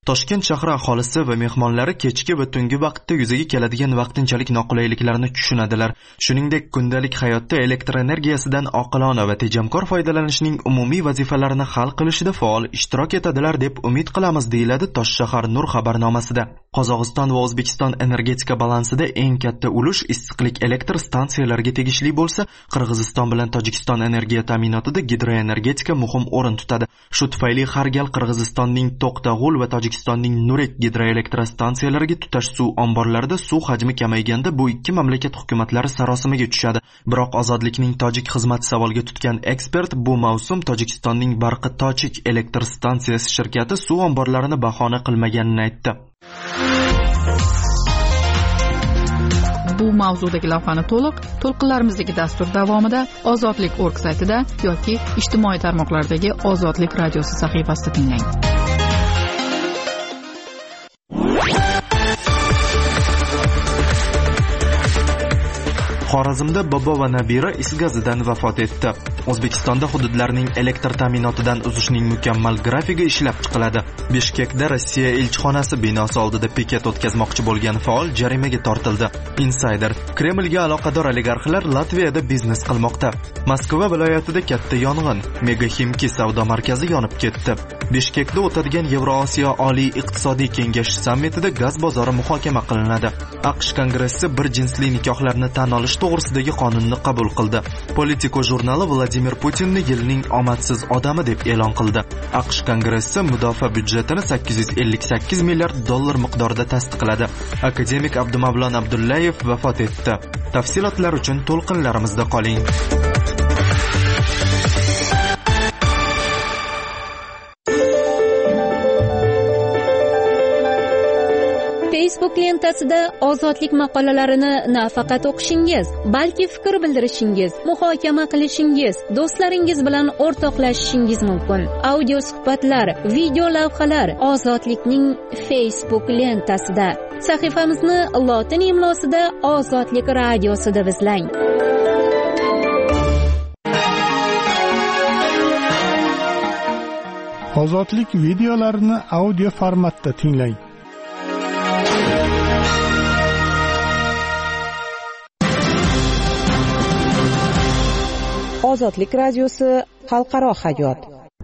Toshkent shahri aholisi va mehmonlari kechki va tungi vaqtda yuzaga keladigan vaqtinchalik noqulayliklarni tushunadilar. Shuningdek, kundalik hayotda elektr energiyasidan oqilona va tejamkor foydalanishning umumiy vazifalarini hal qilishida faol ishtirok etadilar deb umid qilamiz, deyiladi Toshshahar Nur xabarnomasida. Qozog'iston va O'zbekiston energetika balansida eng katta ulush issiqlik elektr stansiyalariga tegishli bo'lsa, Qirg'iziston bilan Tojikiston energiya ta'minotida gidroenergetika muhim o'rin tutadi. Shu tufayli har gal Qirg'izistonning To'qtag'ul va Tojikistonning Nurek gidroelektrostansiyalariga tutash suv omborlarida suv hajmi kamayganda bu ikki mamlakat hukumatlari sarosimaga tushadi. Biroq Ozodlikning tojik xizmati savolga tutgan ekspert bu mavsum Tojikistonning Barqi Tojik elektr stansiyasi shirkati suv omborlarini bahona qilmaganini aytdi. Bu mavzudagi lavhani to'liq to'lqinlarimizdagi dastur davomida Ozodlik org saytida yoki ijtimoiy tarmoqlardagi Ozodlik radiosi sahifasida tinglang. Xorazmda bobo va nabira is gazidan vafot etdi. O'zbekistonda hududlarning elektr ta'minotidan uzishning mukammal grafigi ishlab chiqiladi. Bishkekda Rossiya elchixonasi binosi oldida piket o'tkazmoqchi bo'lgan faol jarimaga tortildi. Insider: Kremlga aloqador oligarxlar Latviyada biznes qilmoqda. Moskva viloyatida katta yong'in, Mega Ximki savdo markazi yonib ketdi. Bishkekda o'tadigan Yevrosiyo Oliy iqtisodiy kengashi sammitida gaz bozori muhokama qilinadi. AQSh kongressi bir jinsli nikohlarni tan olish to'g'risidagi qonunni qabul qildi. Politico jurnali Vladimir Putinni yilning omadsiz odami deb e'lon qildi. AQSh kongressi mudofaa byudjetini sakkiz yuz ellik sakkiz milliard dollar miqdorida tasdiqladi. Akademik Abdumavlon Abdullayev vafot etdi. Tafsilotlar uchun to'lqinlarimizda qoling. Facebook lentasida ozodlik maqolalarini nafaqat o'qishingiz, balki fikr bildirishingiz, muhokama qilishingiz, do'stlaringiz bilan o'rtoqlashishingiz mumkin. Audio suhbatlar, video lavhalar Ozodlikning Facebook lentasida. Sahifamizni lotin imlosida Ozodlik radiosi deb izlang. Ozodlik videolarini audio formatda tinglang. Ozodlik radiosi xalqaro hayot.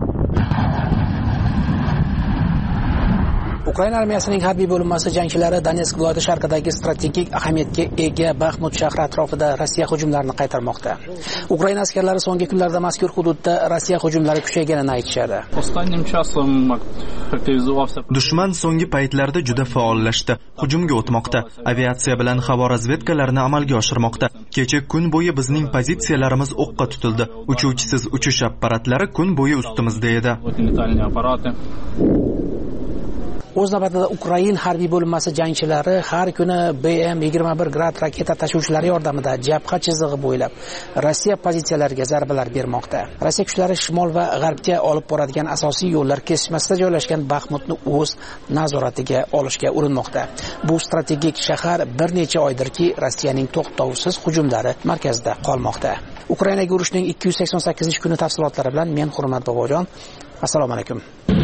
Ukraina armiyasining harbiy bo'linmasi jangchilari Donetsk viloyati sharqidagi strategik ahamiyatga ega Baxmut shahri atrofida Rossiya hujumlarini qaytarmoqda. Ukraina askarlari so'nggi kunlarda mazkur hududda Rossiya hujumlari kuchayganini aytishadi. Dushman so'nggi paytlarda juda faollashdi, hujumga o'tmoqda, aviatsiya bilan havo razvedkalarini amalga oshirmoqda. Kecha kun bo'yi bizning pozitsiyalarimiz o'qqa tutildi. Uchuvchisiz uchish apparatlari kun bo'yi ustimizda edi. O'z navbatida Ukraina harbiy bo'linmasi jangchilari har kuni B M yigirma bir Grad raketa tashuvchilari yordamida jabha chizig'i bo'ylab Rossiya pozitsiyalariga zarbalar bermoqda. Rossiya kuchlari shimol va g'arbga olib boradigan asosiy yo'llar kesmasida joylashgan Baxmutni o'z nazoratiga olishga urinmoqda. Bu strategik shahar bir necha oydirki Rossiyaning to'xtovsiz hujumlari markazida qolmoqda. Ukrainaga urushning ikki yuz sakson sakkizinchi kuni tafsilotlari bilan men Hurmat Bobojon. Assalomu alaykum.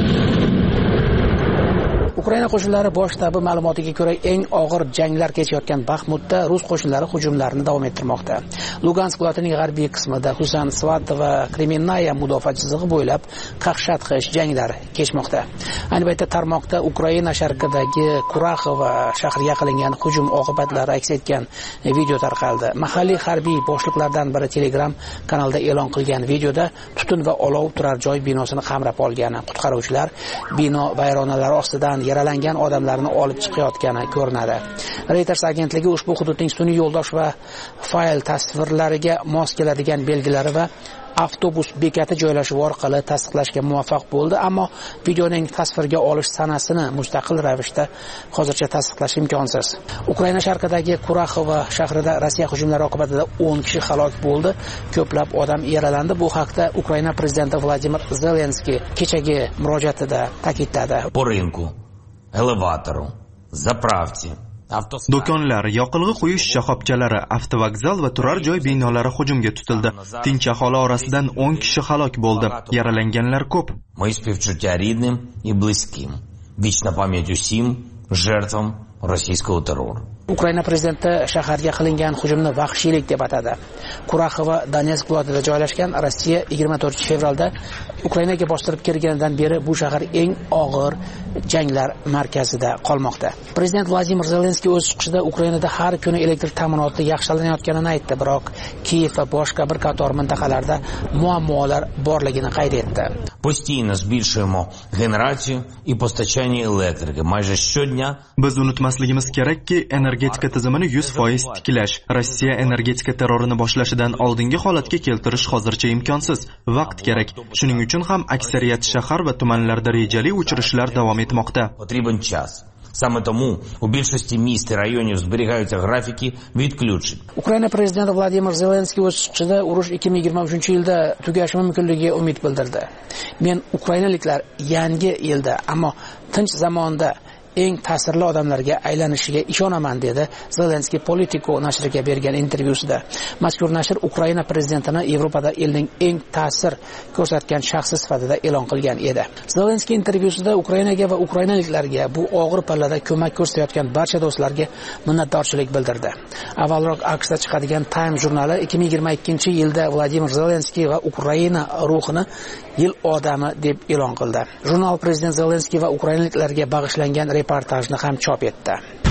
Ukraina qo'shinlari bosh shtabi ma'lumotiga ko'ra eng og'ir janglar kechayotgan Baxmutda rus qo'shinlari hujumlarini davom ettirmoqda. Lugansk viloyatining g'arbiy qismida Husan Svata va Kremenaya mudofaa chizig'i bo'ylab qaqshatqish janglar kechmoqda. Ayni paytda tarmoqda Ukraina sharqidagi Kuraxova shahriga qilingan hujum oqibatlari aks etgan video tarqaldi. Mahalliy harbiy boshliqlardan biri Telegram kanalida e'lon qilgan videoda tutun va olov turar joy binosini qamrab olgan. Qutqaruvchilar bino vayronalari ostidan yaralangan odamlarni olib chiqayotgani ko'rinadi. Reuters agentligi ushbu hududning sun'iy yo'ldosh va fayl tasvirlariga mos keladigan belgilari va avtobus bekati joylashuvi orqali tasdiqlashga muvaffaq bo'ldi, ammo videoning tasvirga olish sanasini mustaqil ravishda hozircha tasdiqlash imkonsiz. Ukraina sharqidagi Kuraxova shahrida Rossiya hujumlari oqibatida o'n kishi halok bo'ldi, ko'plab odam yaralandi. Bu haqda Ukraina prezidenti Vladimir Zelenskiy kechagi murojaatida ta'kidladi. Po rynku, elevatoru, zapravti, Do'konlar, yoqilg'i quyish shoxobchalari, avtovokzal va turar joy binolari hujumga tutildi. Tinch aholi orasidan o'n kishi halok bo'ldi. Yaralanganlar ko'p. Moje spівчуття рідним і близьким. Вечна память усим жертвам российского террора. Ukraina prezidenti shaharga qilingan hujumni vahshiylik deb atadi. Kurax va Donetsk viloyatida joylashgan Rossiya yigirma to'rtinchi fevralda Ukrainaga bostirib kirganidan beri bu shahar eng og'ir janglar markazida qolmoqda. Prezident Vladimir Zelenskiy o'z chiqishida Ukrainada har kuni elektr ta'minoti yaxshilanayotganini aytdi, biroq Kiyev va boshqa bir qator mintaqalarda muammolar borligini qayd etdi. Постійно збільшуємо генерацію і постачання електрики майже щодня. Biz unutmasligimiz kerakki, energetika tizimini yuz foiz tiklash, Rossiya energetika terrorini boshlashidan oldingi holatga keltirish hozircha imkonsiz. Vaqt kerak. Shuning uchun ham aksariyat shahar va tumanlarda rejali o'chirishlar davom etmoqda. Потрібен час. Саме тому у більшості міст і районів зберігаються графіки відключень. Ukraina prezidenti Vladimir Zelenskiy o'z chiqishida urush ikki ming yigirma uchinchi yilda tugashi mumkinligiga umid bildirdi. Men ukrainaliklar yangi yilda, ammo tinch zamonda eng ta'sirli odamlarga aylanishiga ishonaman, dedi Zelenskiy Politico nashriga bergan intervyusida. Mazkur nashr Ukraina prezidentini Yevropada elning eng ta'sir ko'rsatgan shaxsi sifatida e'lon qilgan edi. Zelenskiy intervyusida Ukrainaga va ukrainaliklarga bu og'ir pallada ko'mak ko'rsatayotgan barcha do'stlarga minnatdorchilik bildirdi. Avvalroq AQShda chiqadigan Time jurnali ikki ming yigirma ikkinchi yilda Vladimir Zelenskiy va Ukraina ruhini yil odami deb e'lon qildi. Jurnal prezident Zelenskiy va ukrainaliklarga bag'ishlangan reportajni ham chop etdi.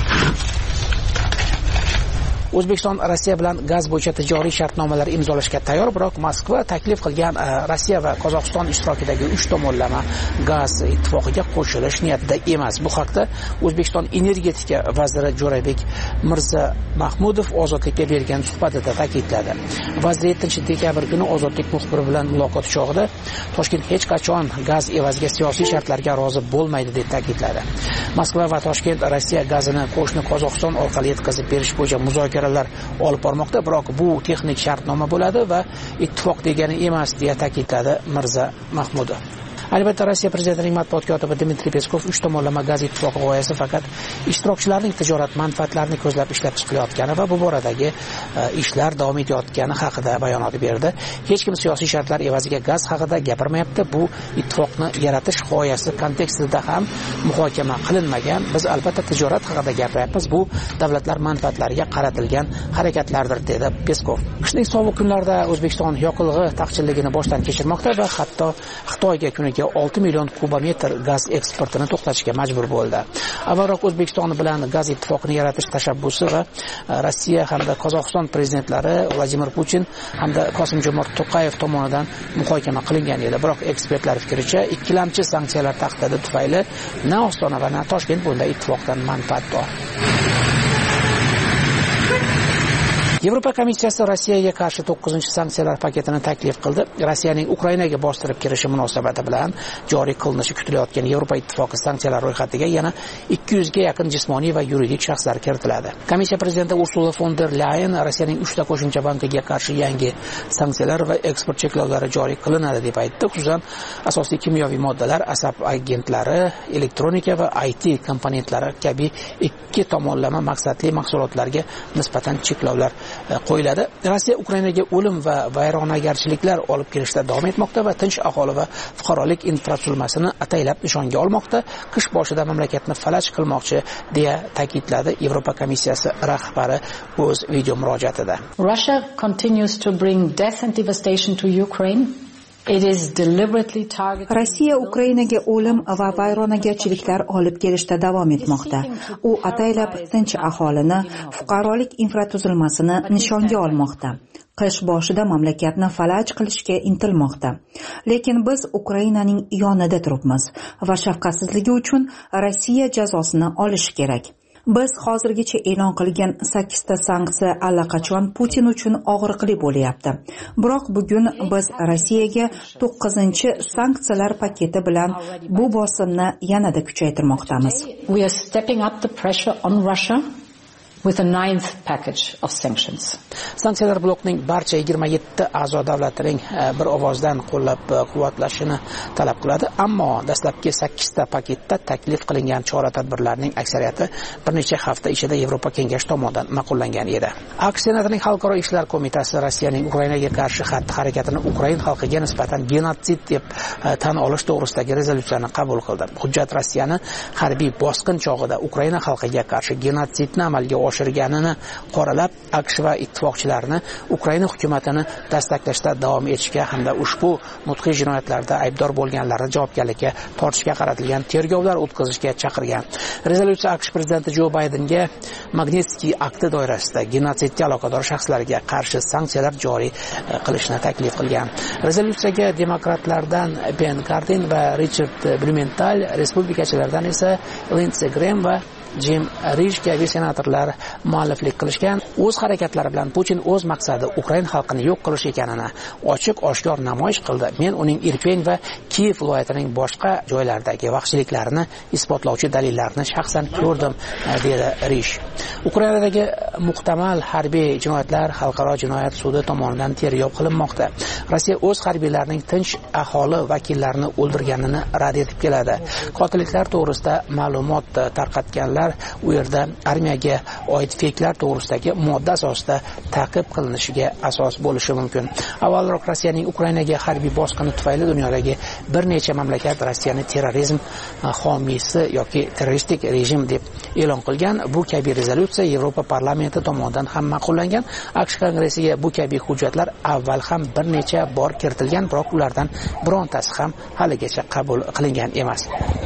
O'zbekiston Rossiya bilan gaz bo'yicha tijoriy shartnomalar imzolashga tayyor, biroq Moskva taklif qilgan Rossiya va Qozog'iston ishtirokidagi uch tomonlama gaz ittifoqiga qo'shilish niyatida emas. Bu haqda O'zbekiston energetika vaziri Jo'rabek Mirzamahmudov Ozodlikka bergan suhbatida ta'kidladi. Vazir yettinchi dekabr kuni Ozodlik muxbiri bilan muloqot chog'ida Toshkent hech qachon gaz evaziga siyosiy shartlarga rozi bo'lmaydi deb ta'kidladi. Moskva va Toshkent Rossiya gazini qo'shni Qozog'iston orqali yetkazib berish bo'yicha muzokaralar olib bormoqda, biroq bu texnik shartnoma bo'ladi va ittifoq degani emas, deya ta'kidladi Mirza Mahmudov. Albatta, Rossiya prezidentining matbuot kotibi Dmitriy Peskov uch tomonlama gaz ittifoqi g'oyasi faqat ishtirokchilarning tijorat manfaatlarini ko'zlab ishlab chiqilayotgani va bu boradagi ishlar davom etayotgani haqida bayonot berdi. Hech kim siyosiy shartlar evaziga gaz haqida gapirmayapti. Bu ittifoqni yaratish g'oyasi kontekstida ham muhokama qilinmagan. Biz albatta tijorat haqida gapiryapmiz. Bu davlatlar manfaatlariga qaratilgan harakatlardir, dedi Peskov. Qishning sovuq kunlarida O'zbekiston yoqilg'i taqchilligini boshdan kechirmoqda va hatto Xitoyga kuniga olti million kubometr gaz eksportini to'xtatishga majbur bo'ldi. Avvalroq O'zbekiston bilan gaz ittifoqini yaratish tashabbusi va Rossiya hamda Qozog'iston prezidentlari Vladimir Putin hamda Qosim-Jomart To'qayev tomonidan muhokama qilingan edi. Biroq ekspertlar fikricha, ikkilamchi sanksiyalar tahdidi tufayli na Ostona va na Toshkent bunday ittifoqdan manfaatdor. Yevropa komissiyasi Rossiyaga qarshi to'qqizinchi sanksiyalar paketini taklif qildi. Rossiyaning Ukrainaga bostirib kirishi munosabati bilan joriy qilinishi kutilayotgan Yevropa ittifoqi sanksiyalar ro'yxatiga yana ikki yuzga yaqin jismoniy va yuridik shaxslar kiritiladi. Komissiya prezidenti Ursula von der Leyen Rossiyaning uchta qo'shimcha bankiga qarshi yangi sanksiyalar va eksport cheklovlari joriy qilinadi deb aytdi. Xususan, asosiy kimyoviy moddalar, asab agentlari, elektronika va I T komponentlari kabi ikki tomonlama maqsadli mahsulotlarga nisbatan cheklovlar qo'yiladi. Rossiya Ukrainaga o'lim va vayronagarchiliklar olib kelishda davom etmoqda va tinch aholi va fuqarolik infratuzilmasini ataylab nishonga olmoqda. Qish boshida mamlakatni falaj qilmoqchi, deya ta'kidladi Yevropa komissiyasi rahbari o'z video murojaatida. Russia continues to bring death and devastation to Ukraine. Rossiya Ukrainaga o'lim va vayronagarchiliklar olib kelishda davom etmoqda. U ataylab tinch aholini, fuqarolik infratuzilmasini nishonga olmoqda. Qish boshida mamlakatni falaj qilishga intilmoqda. Lekin biz Ukrainaning yonida turibmiz va shafqatsizligi uchun Rossiya jazosini olishi kerak. Biz hozirgacha e'lon qilgan sakkizta sanksiya allaqachon Putin uchun og'riqli bo'lyapti. Biroq bugun biz Rossiyaga to'qqizinchi sanksiyalar paketi bilan bu bosimni yanada kuchaytirmoqdamiz. We are stepping up the pressure on Russia with a ninth package of sanctions. Sanksiyalar blokning barcha yigirma yetti a'zo davlatining bir ovozdan qo'llab-quvvatlashini talab qiladi, ammo dastlabki sakkizta paketda taklif qilingan chora-tadbirlarning aksariyati bir necha hafta ichida Yevropa kengashi tomonidan ma'qullangan edi. AQSh Senatining Xalqaro ishlar qo'mitasi Rossiyaning Ukrainaga qarshi xatti-harakatini Ukraina xalqiga nisbatan genotsid deb tan olish to'g'risidagi rezolyutsiyani qabul qildi. Hujjat Rossiyani harbiy bosqin chog'ida Ukraina xalqiga qarshi genotsidni amalga oshirganini qoralab, AQSh va ittifoqchilarini Ukraina hukumatini dastaklashda davom etishga hamda ushbu nutqiy jinoyatlarda aybdor bo'lganlarni javobgarlikka tortishga qaratilgan tergovlar o'tkazishga chaqirgan. Rezolyutsiya AQSh prezidenti Jo Baydenga Magnitskiy akti doirasida genotsidga aloqador shaxslarga qarshi sanksiyalar joriy qilishni taklif qilgan. Rezolyutsiyaga demokratlardan Ben Cardin va Richard Blumenthal, respublikachilardan esa Lindsey Graham va Jim Risch kabi senatorlar mualliflik qilishgan. O'z harakatlari bilan Putin o'z maqsadi Ukraina xalqini yo'q qilish ekanini ochiq-oshkor namoyish qildi. Men uning Irpin va Kiev viloyatining boshqa joylaridagi vahshiyliklarini isbotlovchi dalillarni shaxsan ko'rdim, dedi Risch. Ukrainadagi muhtamal harbiy jinoyatlar xalqaro jinoyat sudi tomonidan tergov qilinmoqda. Rossiya o'z harbiylarining tinch aholi vakillarini o'ldirganini rad etib keladi. Qotilliklar to'g'risida ma'lumot tarqatganlar u yerda armiyaga oid fakelar to'g'risidagi modda asosida ta'qib qilinishiga asos bo'lishi mumkin. Avvalroq Rossiyaning Ukrainaga harbiy bosqini tufayli dunyodagi bir necha mamlakat Rossiyani terrorizm homiysi yoki terroristik rejim deb e'lon qilgan. Bu kabi rezolyutsiya Yevropa parlamenti tomonidan ham ma'qullangan. AQSh kongressiga bu kabi hujjatlar avval ham bir necha bor kiritilgan, biroq ulardan birontasi ham haligacha qabul qilingan emas.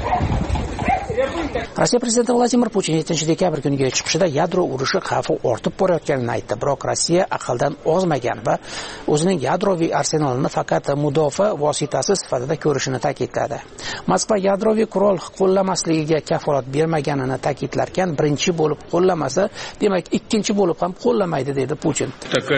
Rossiya prezidenti Vladimir Putin yettinchi dekabr kuniga chiqishida yadro urushi xavfi ortib borayotganini aytdi. Biroq Rossiya aqldan ozmagan va o'zining yadroviy arsenalini faqat mudofaa vositasi sifatida ko'rishini ta'kidladi. Moskva yadroviy qurol qo'llamasligiga kafolat bermaganini ta'kidlarkan, birinchi bo'lib qo'llamasa, demak ikkinchi bo'lib ham qo'llamaydi, dedi Putin.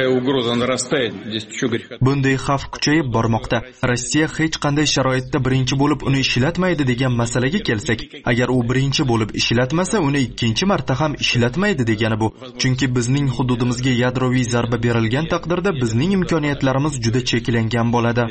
Bunday xavf kuchayib bormoqda. Rossiya hech qanday sharoitda birinchi bo'lib uni ishlatmaydi degan masalaga kelsak, agar u birinchi bo'lib ishlatmasa, uni ikkinchi marta ham ishlatmaydi degani bu. Chunki bizning hududimizga yadroviy zarba berilgan taqdirda bizning imkoniyatlarimiz juda cheklangan bo'ladi.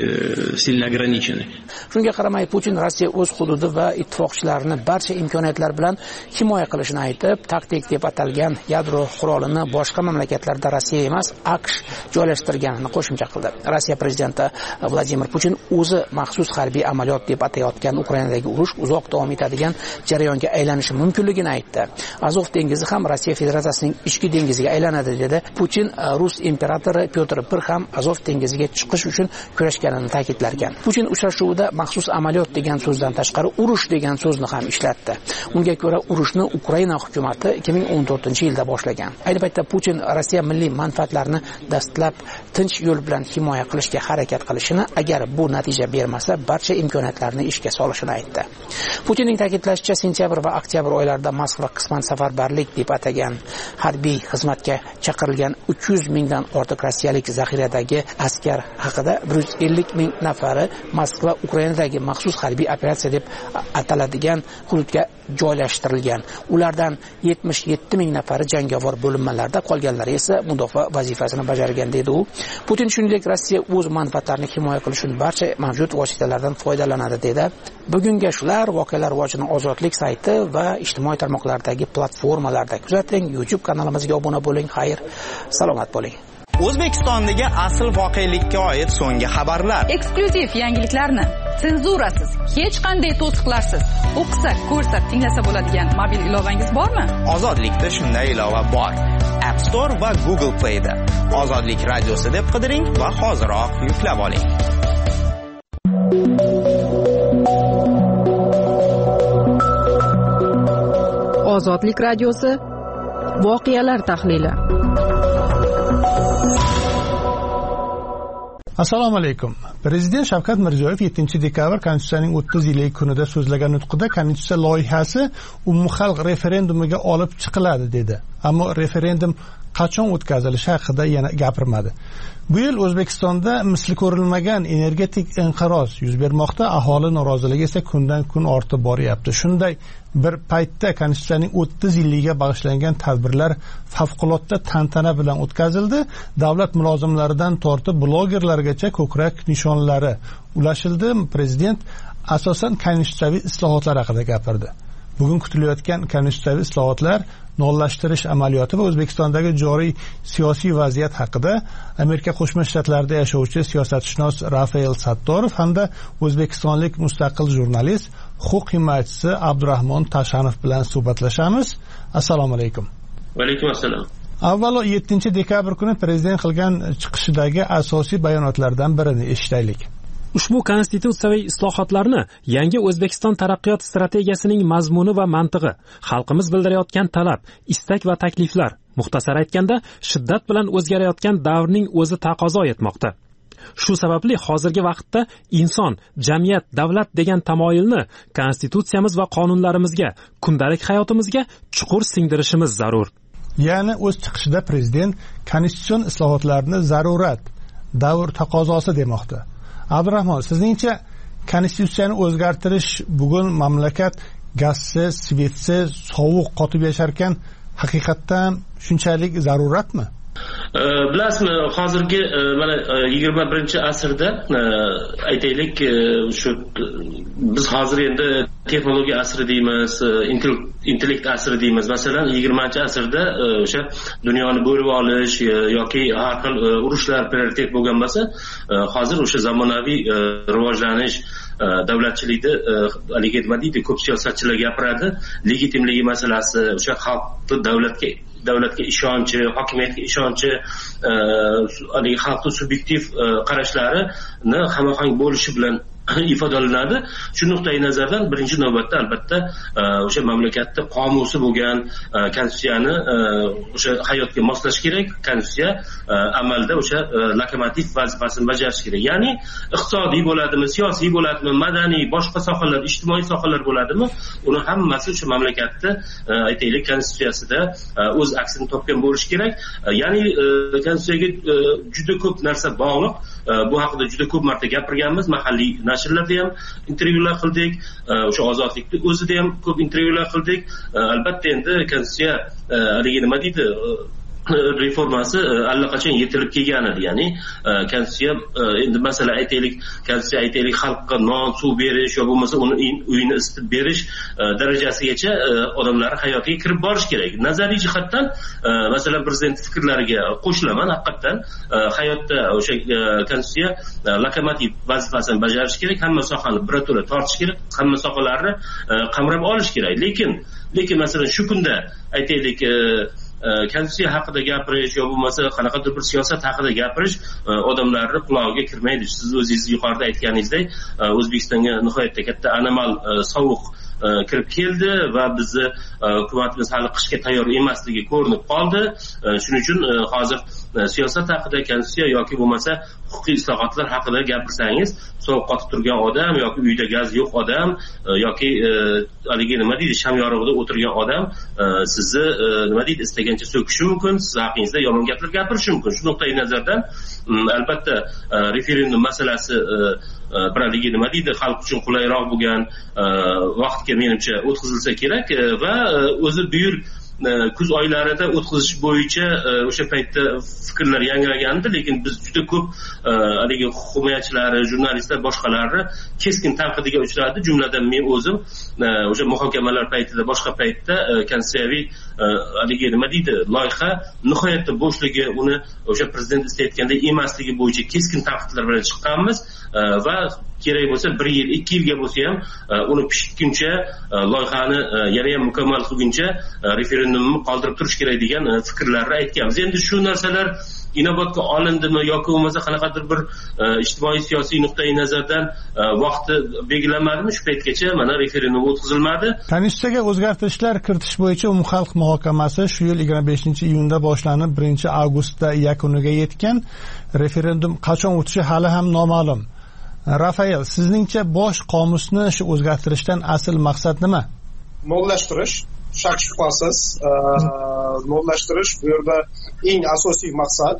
Shunga qaramay Putin Rossiya o'z hududi va ittifoqchilarini barcha imkoniyatlar bilan himoya qilishini aytib, taktik deb atalgan yadro qurolini boshqa mamlakatlarda Rossiya emas, AQSh joylashtirganini qo'shimcha qildi. Rossiya prezidenti Vladimir Putin o'zi maxsus harbiy amaliyot deb atayotgan Ukrainadagi urush uzoq davom etadigan jarayonga aylanishi mumkinligini aytdi. Azov dengizi ham Rossiya Federatsiyasining ichki dengiziga aylanadi, dedi. Putin Rus imperatori Pyotr bir ham Azov dengiziga chiqish uchun kurashganini ta'kidlarkan. Putin uchrashuvida maxsus amaliyot degan so'zdan tashqari urush degan so'zni ham ishlatdi. Unga ko'ra urushni Ukraina hukumatati ikki ming o'n to'rtinchi yilda boshlagan. Ayni paytda Putin Rossiya milliy manfaatlarini dastlab tinch yo'l bilan himoya qilishga harakat qilishini, agar bu natija bermasa, barcha imkoniyatlarni ishga solishini aytdi. Putinning ta'kidlashicha, sentyabr va oktyabr oylarida Moskva qisman safarbarlik deb atagan harbiy xizmatga chaqirilgan uch yuz mingdan ortiq rossiyalik zaxiradagi askar haqida bir yuz ellik ming nafari Moskva Ukrainadagi maxsus harbiy operatsiya deb ataladigan hududga joylashtirilgan. Ulardan yetmish yetti ming nafari jangovar bo'linmalarda, qolganlari esa mudofaa vazifasini bajargan, dedi u. Putin shuningdek Rossiya o'z manfaatlarini himoya qilish uchun barcha mavjud vositalardan foydalanadi, dedi. Bugunga shular. Voqealar rivojini Ozodlik sayti va ijtimoiy tarmoqlardagi platformalarda kuzating. YouTube kanalimizga obuna bo'ling. Xayr, salomat bo'ling. O'zbekistondagi asl voqelikka oid so'nggi xabarlar, eksklyuziv yangiliklarni senzurasiz, hech qanday to'siqlarsiz o'qisa, ko'rsa, tinglasa bo'ladigan mobil ilovangiz bormi? Ozodlikda shunday ilova bor. App Store va Google Play da Ozodlik radiosi deb qidiring va hoziroq yuklab oling. Ozodlik radiosi voqealar tahlili. Assalomu alaykum. Prezident Shavkat Mirziyoyev yettinchi dekabr Konstitutsiyaning o'ttiz yillik kunida so'zlagan nutqida Konstitutsiya loyihasi umumxalq referendumiga olib chiqiladi dedi. Ammo referendum qachon o'tkazilishi haqida yana gapirmadi. Bu yil O'zbekistonda misli ko'rilmagan energetik inqiroz yuz bermoqda, aholi noroziligi esa kundan kun ortib boryapti. Shunday bir paytda Konstitutsiyaning o'ttiz yilligiga bag'ishlangan tadbirlar favqulodda tantana bilan o'tkazildi. Davlat mulozimlaridan tortib blogerlargacha ko'krak nishonlari ulashildi. Prezident asosan konstitutsiyaviy islohotlar haqida gapirdi. Bugun kutilayotgan konstitutsiyaviy islohotlar, nollashtirish amaliyoti va O'zbekistondagi joriy siyosiy vaziyat haqida Amerika Qo'shma Shtatlarida yashovchi siyosatshunos Rafael Sattorov hamda o'zbekistonlik mustaqil jurnalist, huquq himoyachisi Abdurahmon Tashanov bilan suhbatlashamiz. Assalomu alaykum. Va alaykum assalom. Avvalo yettinchi dekabr kuni prezident qilgan chiqishidagi asosiy bayonotlardan birini eshitaylik. Ushbu konstitutsiyaviy islohotlarni yangi O'zbekiston taraqqiyot strategiyasining mazmuni va mantig'i, xalqimiz bildirayotgan talab, istak va takliflar, muxtasar aytganda, shiddat bilan o'zgarayotgan davrning o'zi taqozo etmoqda. Shu sababli hozirgi vaqtda inson, jamiyat, davlat degan tamoyilni konstitutsiyamiz va qonunlarimizga, kundalik hayotimizga chuqur singdirishimiz zarur. Ya'ni o'z chiqishida prezident konstitutsion islohotlarni zarurat, davr taqozosi demoqda. Abdurahmon, sizningcha konstitutsiyani o'zgartirish bugun mamlakat gazsiz, svetsiz, sovuq qotib yasharkan haqiqatdan shunchalik zaruratmi? Bilasizmi, hozirgi mana yigirma birinchi asrda aytaylik, shu biz hozir endi texnologiya asri deymiz, intellekt asri deymiz. Masalan, yigirmanchi asrda o'sha dunyoni bo'lib olish yoki har xil urushlar prioritet bo'lgan bo'lsa, hozir o'sha zamonaviy rivojlanish, davlatchilikni haligi nima deydi, ko'p siyosatchilar gapiradi, legitimligi masalasi, o'sha xalqni davlatga davlatga ishonchi, hokimiyatga ishonchi, haligi xalqning subyektiv qarashlarini hamohang bo'lishi bilan ifodalanadi. Shu nuqtai nazardan birinchi navbatda albatta o'sha mamlakatda qomusi bo'lgan konstitutsiyani o'sha hayotga moslash kerak. Konstitutsiya amalda o'sha lokomotiv vazifasini bajarishi kerak. Ya'ni iqtisodiy bo'ladimi, siyosiy bo'ladimi, madaniy, boshqa sohalar, ijtimoiy sohalar bo'ladimi, uni hammasi o'sha mamlakatda aytaylik konstitutsiyasida o'z aksini topgan bo'lishi kerak. Ya'ni konstitutsiyaga juda ko'p narsa bog'liq. Bu haqida juda ko'p marta gapirganmiz. Mahalliy nashrlarda ham intervyular qildik, o'sha ozodlikni o'zida ham ko'p intervyular qildik. Albatta endi konstitutsiya haligi nima deydi, reformasi allaqachon yetilib kelgan edi. Ya'ni konstitutsiya endi masalan aytaylik, konstitutsiya aytaylik xalqqa non, suv berish yo bo'lmasa uni uyini isitib berish darajasigacha odamlar hayotiga kirib borish kerak. Nazariy jihatdan masalan prezident fikrlariga qo'shilaman. Haqiqatan hayotda o'sha konstitutsiya lokomotiv vazifasini bajarish kerak, hamma sohani birato'la tortish kerak, hamma sohalarni qamrab olish kerak. Lekin lekin masalan shu kunda aytaylik konstitutsiya haqida gapirish yo bo'lmasa qanaqadir bir siyosat haqida gapirish odamlarning qulog'iga kirmaydi. Siz o'zingiz yuqorida aytganingizdek, O'zbekistonga nihoyatda katta anomal sovuq kirib keldi va bizni hukumatimiz hali qishga tayyor emasligi ko'rinib qoldi. Shuning uchun hozir siyosat haqida, konstitutsiya yoki bo'lmasa huquqiy islohotlar haqida gapirsangiz, sovuq qotib turgan odam yoki uyda gaz yo'q odam yoki haligi nima deydi, sham yorug'ida o'tirgan odam sizni nima deydi, istagancha so'kishi mumkin, siz haqingizda yomon gaplar gapirishi mumkin. Shu nuqtai nazardan albatta referendum masalasi bir haligi nima deydi, xalq uchun qulayroq bo'lgan vaqtga menimcha o'tkazilsa kerak va o'zi bu yil kuz oylarida o'tkazish bo'yicha o'sha paytda fikrlar yangragandi, lekin biz juda ko'p haligi huquq himoyachilari, jurnalistlar boshqalari keskin tanqidiga uchradi. Jumladan men o'zim o'sha muhokamalar paytida, boshqa paytda konstitutsiyaviy haligi nima deydi, loyiha nihoyatda bo'shligi, uni o'sha prezident istayotgandek emasligi bo'yicha keskin tanqidlar bilan chiqqanmiz va kerak bo'lsa bir yil, ikki yilga bo'lsa ham uni pishitguncha, loyihani yana ham mukammal qilguncha referendumni qoldirib turish kerak degan fikrlarni aytganmiz. Endi shu narsalar inobatga olindimi yoki bo'lmasa qanaqadir bir ijtimoiy siyosiy nuqtai nazardan vaqti belgilanmadimi, shu paytgacha mana referendum o'tkazilmadi. Konstitutsiyaga o'zgartirishlar kiritish bo'yicha umumxalq muhokamasi shu yil yigirma beshinchi iyunda boshlanib birinchi avgustda yakuniga yetgan. Referendum qachon o'tishi hali ham noma'lum. Rafael, sizningcha bosh qomusni shu o'zgartirishdan asl maqsad nima? Nollashtirish, shak shubhasiz nollashtirish bu yerda eng asosiy maqsad.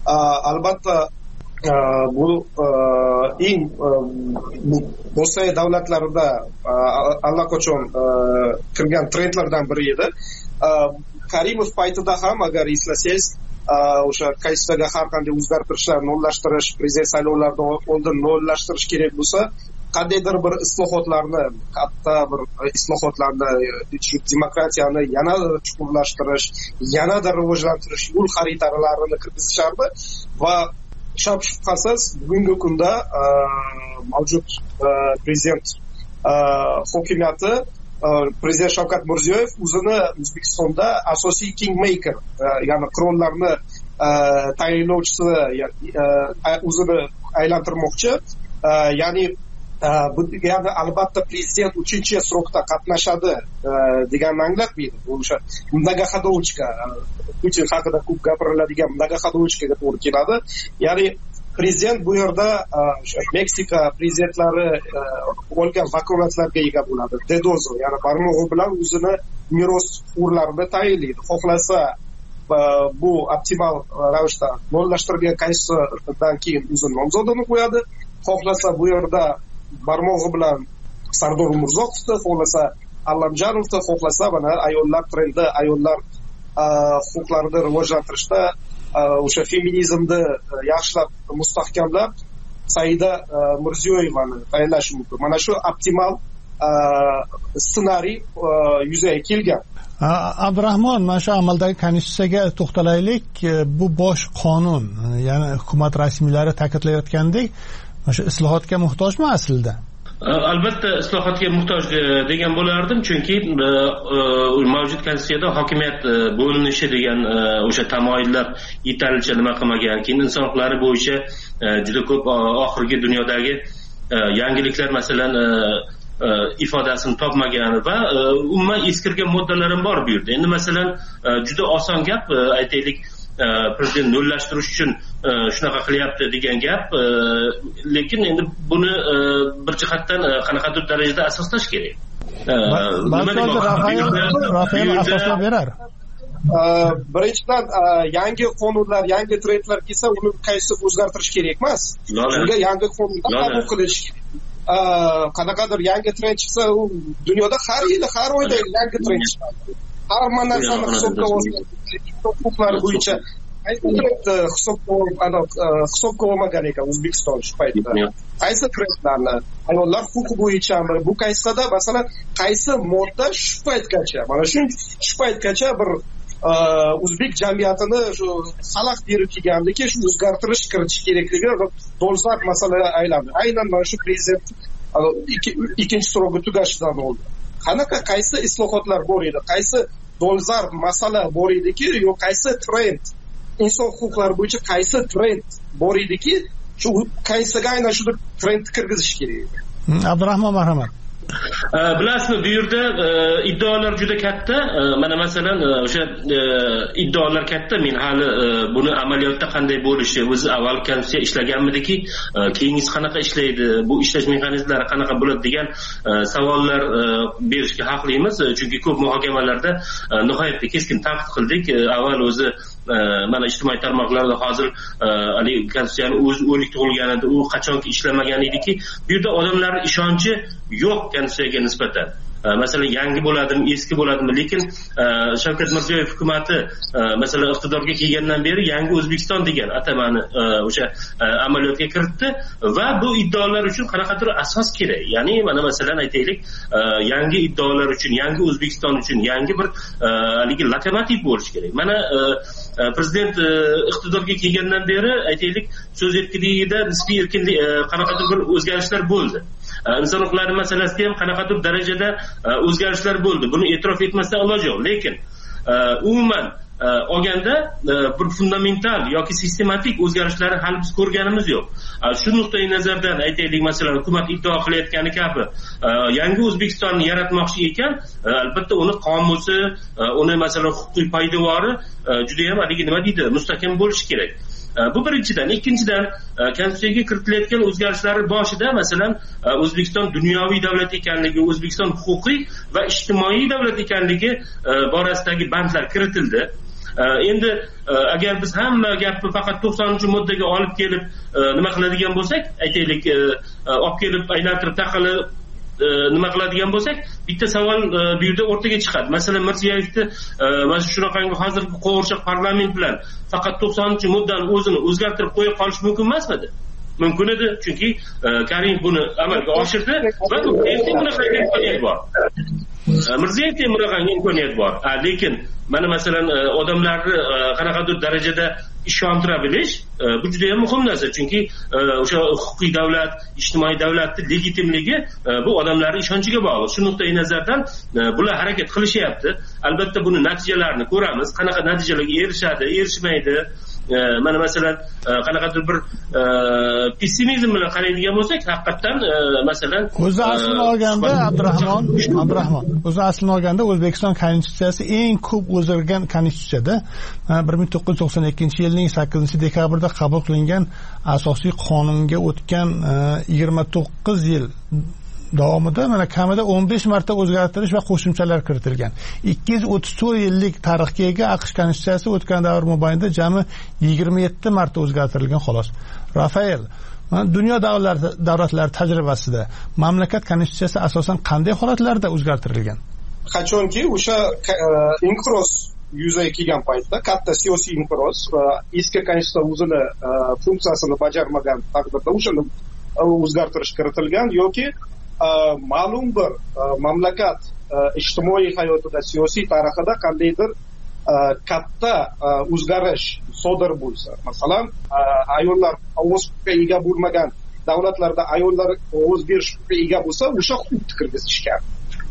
albatta bu eng Rossiya davlatlarida allaqachon kirgan trendlardan biri edi. Karimov paytida ham agar eslasangiz o'sha konstitutsiyaga har qanday o'zgartirishlar, nollashtirish, prezident saylovlaridan oldin nollashtirish kerak bo'lsa, qandaydir bir islohotlarni, katta bir islohotlarni, demokratiyani yana chuqurlashtirish, yanada rivojlantirish yo'l xaritalarini kirgizishardi va shak shubhasiz bugungi kunda mavjud prezident hokimiyati, prezident Shavkat Mirziyoyev o'zini O'zbekistonda asosiy kingmaker, ya'ni qirollarni tayinlovchisi o'zini aylantirmoqchi. Ya'ni bu degani albatta prezident uchinchi srokda qatnashadi deganni anglatmaydi. O'sha mnogoходовочка, Putin haqida ko'p gapiriladigan mnogoходовочкаga to'g'ri keladi. Ya'ni prezident bu yerda Meksika prezidentlari olgan vakolatlarga ega bo'ladi. Dedozo, ya'ni barmog'i bilan o'zini merosxo'rlarini tayinlaydi. Xohlasa bu optimal ravishda nollashtirilgan konstitutsiyadan keyin o'zini nomzodini qo'yadi. Xohlasa bu yerda barmog'i bilan Sardor Umurzoqovni, xohlasa Allamjonovni, xohlasa mana ayollar trendi, ayollar huquqlarini rivojlantirishda o'sha feminizmni yaxshilab mustahkamlab Saida Mirziyoyevani tayinlashi mumkin. Mana shu optimal ssenariy yuzaga kelgan. Abdurahmon, mana shu amaldagi konstitutsiyaga to'xtalaylik. Bu bosh qonun, ya'ni hukumat rasmiylari ta'kidlayotgandek, mana shu islohotga muhtojmi aslida? Albatta islohotga muhtoj degan bo'lardim, chunki mavjud konstitutsiyada hokimiyat bo'linishi degan o'sha tamoyillar yetarlicha nima qilmagan, keyin inson huquqlari bo'yicha juda ko'p oxirgi dunyodagi yangiliklar masalan ifodasini topmagan va umuman eskirgan moddalar ham bor bu yerda. Endi masalan juda oson gap aytaylik, prezident nollashtirish uchun shunaqa qilyapti degan gap, lekin endi buni bir jihatdan qanaqadir darajada asoslash kerak. Rafael asoslab berar. Birinchidan yangi qonunlar, yangi trendlar kelsa, uni qaysi o'zgartirish kerak emas. Unga yangi qonunlar qabul qilish kerak. Qanaqadir yangi trend chiqsa, u dunyoda har yili, har oyda yangi trend chiqadi. Har narsani hisobga olgan huquqlar bo'yicha hisobga olmagan ekan O'zbekiston shu paytda. Qaysi trendlarni, ayollar huquqi bo'yichami, bu qaysida masalan qaysi modda shu paytgacha, mana shu shu paytgacha bir o'zbek jamiyatini shu xalaqit berib kelgandiki, shu o'zgartirish kiritish kerakligi dolzarb masala aylandi. Aynan mana shu prezident ikkinchi srogi tugashidan oldi. Qanaqa qaysi islohotlar bor edi, qaysi dolzarb masala bor ediki, yo qaysi trend, inson huquqlari bo'yicha qaysi trend bor ediki, shu qaysiga aynan shu trend kirgizish kerak edi. Abdurahmon, marhamat. Bilasizmi, bu yerda iddaolar juda katta. Mana masalan o'sha iddaolar katta. Men hali buni amaliyotda qanday bo'lishi, o'zi avval konstitutsiya ishlaganmidiki, keyingisi qanaqa ishlaydi, bu ishlash mexanizmlari qanaqa bo'ladi degan savollar berishga haqlimiz. Chunki ko'p muhokamalarda nihoyatda keskin tanqid qildik. Avval o'zi mana ijtimoiy tarmoqlarda hozir ali konstitutsiyani o'zi o'lik tug'ilganida u qachonki ishlamagan ediki, bu yerda odamlarning ishonchi yo'q konstitutsiyaga nisbatan. Masalan yangi bo'ladimi, eski bo'ladimi, lekin Shavkat Mirziyoyev hukumatı masalan iqtidorga kelgandan beri yangi O'zbekiston degan atamani o'sha amaliyotga kiritdi va bu iddaolar uchun qanaqadir asos kerak. Ya'ni mana masalan aytaylik, yangi iddaolar uchun, yangi O'zbekiston uchun yangi bir haligi lokomotiv bo'lish kerak. Mana prezident iqtidorga kelgandan beri aytaylik so'z erkinligida nisbiy erkinlik qanaqadir bir o'zgarishlar bo'ldi. Inson huquqlari masalasida ham qanaqadir darajada o'zgarishlar bo'ldi. Buni e'tirof etmasdan iloji yo'q. Lekin umuman olganda bir fundamental yoki sistematik o'zgarishlarni hali biz ko'rganimiz yo'q. Shu nuqtai nazardan aytaylik, masalan hukumat iddao qilayotgani kabi yangi O'zbekistonni yaratmoqchi ekan, albatta uni qomusi, uni masalan huquqiy poydevori juda ham haligi nima deydi, mustahkam bo'lishi kerak. Bu birinchidan. Ikkinchidan, konstitutsiyaga kiritilayotgan o'zgarishlar boshida masalan O'zbekiston dunyoviy davlat ekanligi, O'zbekiston huquqiy va ijtimoiy davlat ekanligi borasidagi bandlar kiritildi. endi agar biz hamma gapni faqat to'qsoninchi moddaga olib kelib nima qiladigan bo'lsak, aytaylik olib kelib aylantirib taqalib nima qiladigan bo'lsak, bitta savol bu yerda o'rtaga chiqadi. Masalan, Mirziyoyevni mana shunaqangi hozirgi qo'g'irchoq parlament bilan faqat to'qsoninchi moddani o'zini o'zgartirib qo'yib qolish mumkin emasmidi? Mumkin edi, chunki Karimov buni amalga oshirdi va Mirziyoyevning bunaqa imkoniyati bor. Mirziyoyevning bunaqa imkoniyati bor. Lekin mana masalan odamlarni qanaqadir darajada ishontira bilish bu juda ham muhim narsa, chunki o'sha huquqiy davlat, ijtimoiy davlatning legitimligi bu odamlarning ishonchiga bog'liq. Shu nuqtai nazardan bular harakat qilishyapti. Albatta buni natijalarini ko'ramiz, qanaqa natijalarga erishadi, erishmaydi. Mana masalan qanaqadir bir pessimizm bilan qaraydigan bo'lsak, haqiqatan masalan o'zi aslini olganda Abdurahmon Abdurahmon o'zi aslini olganda O'zbekiston konstitutsiyasi eng ko'p o'zgargan konstitutsiyada bir ming to'qqiz yuz to'qson ikkinchi yilning sakkizinchi dekabrida qabul qilingan asosiy qonunga o'tgan yigirma to'qqiz yil davomida mana kamida o'n besh marta o'zgartirish va qo'shimchalar kiritilgan. ikki yuz o'ttiz to'rt yillik tarixga ega AQSh konstitutsiyasi o'tgan davr mobaynida jami yigirma yetti marta o'zgartirilgan xolos. Rafael, dunyo davlatlari tajribasida mamlakat konstitutsiyasi asosan qanday holatlarda o'zgartirilgan? Qachonki o'sha inqiroz yuzaga kelgan paytda, katta siyosiy inqiroz, eski konstitutsiya o'zini funksiyasini bajarmagan taqdirda o'shani o'zgartirish kiritilgan yoki ma'lum bir mamlakat ijtimoiy hayotida, siyosiy tarixida qandaydir katta o'zgarish sodir bo'lsa, masalan, ayollar ovoz huquqiga ega bo'lmagan davlatlarda ayollar ovoz berish huquqiga ega bo'lsa, o'sha huquqni kirgizishgan.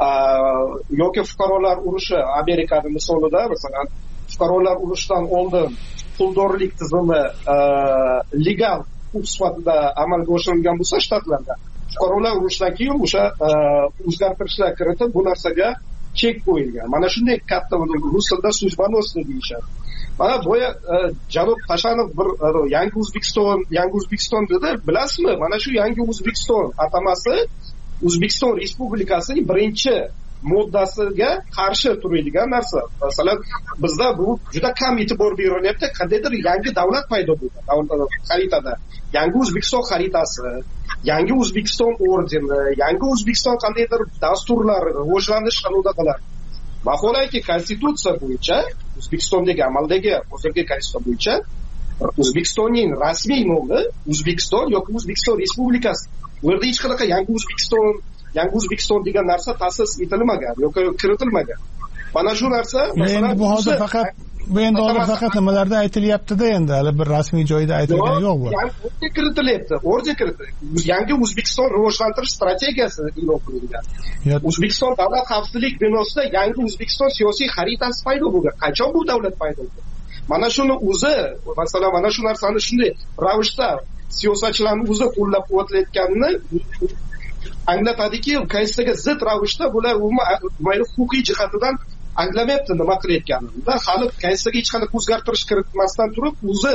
Yoki fuqarolar urushi Amerikaning misolida, masalan, fuqarolar urushidan oldin puldorlik tizimi legal huquq sifatida amalga oshirilgan bo'lsa shtatlarda, fuqarolar urushidan keyin o'sha o'zgartirishlar kiritib bu narsaga chek qo'yilgan. Mana shunday katta rus tilida sujbanosniy deyishadi. Mana boya Janob Tashanov bir yangi O'zbekiston, yangi O'zbekiston dedi. Bilasizmi? Mana shu yangi O'zbekiston atamasi O'zbekiston Respublikasining birinchi moddasiga qarshi turadigan narsa. Masalan, bizda bu juda kam e'tibor berilyapti. Qandaydir yangi davlat paydo bo'ldi. Xaritada yangi O'zbekiston xaritasi, yangi O'zbekiston ordeni, yangi O'zbekiston qandaydir dasturlar, rivojlanish qanunlar. Vaholanki konstitutsiya bo'yicha, O'zbekistondagi amaldagi hozirgi konstitutsiya bo'yicha O'zbekistonning rasmiy nomi O'zbekiston yoki O'zbekiston Respublikasi. Bu yerda hech qanaqa yangi O'zbekiston, yangi O'zbekiston degan narsa ta'sis etilmagan yoki kiritilmagan. Mana shu narsa masalan bu hozir faqat bu endi hozir faqat nimalarda aytilyapti-da, endi hali bir rasmiy joyda aytilgani yo'q bu. Yangi kiritilyapti, order kiritildi. Yangi O'zbekiston rivojlantirish strategiyasi e'lon qilingan. O'zbekiston davlat xavfsizlik binosida yangi O'zbekiston siyosiy xaritasi paydo bo'lgan. Qachon bu davlat paydo bo'ldi? Mana shuni o'zi, masalan, mana shu narsani shunday ravishda siyosatchilarning o'zi qo'llab-quvvatlayotganini anglatadiki, konstitutsiyaga zid ravishda bular umuman huquqiy jihatidan anglamayapti nima qilayotganini. Hali konstitutsiyaga hech qanday o'zgartirish kiritmasdan turib, o'zi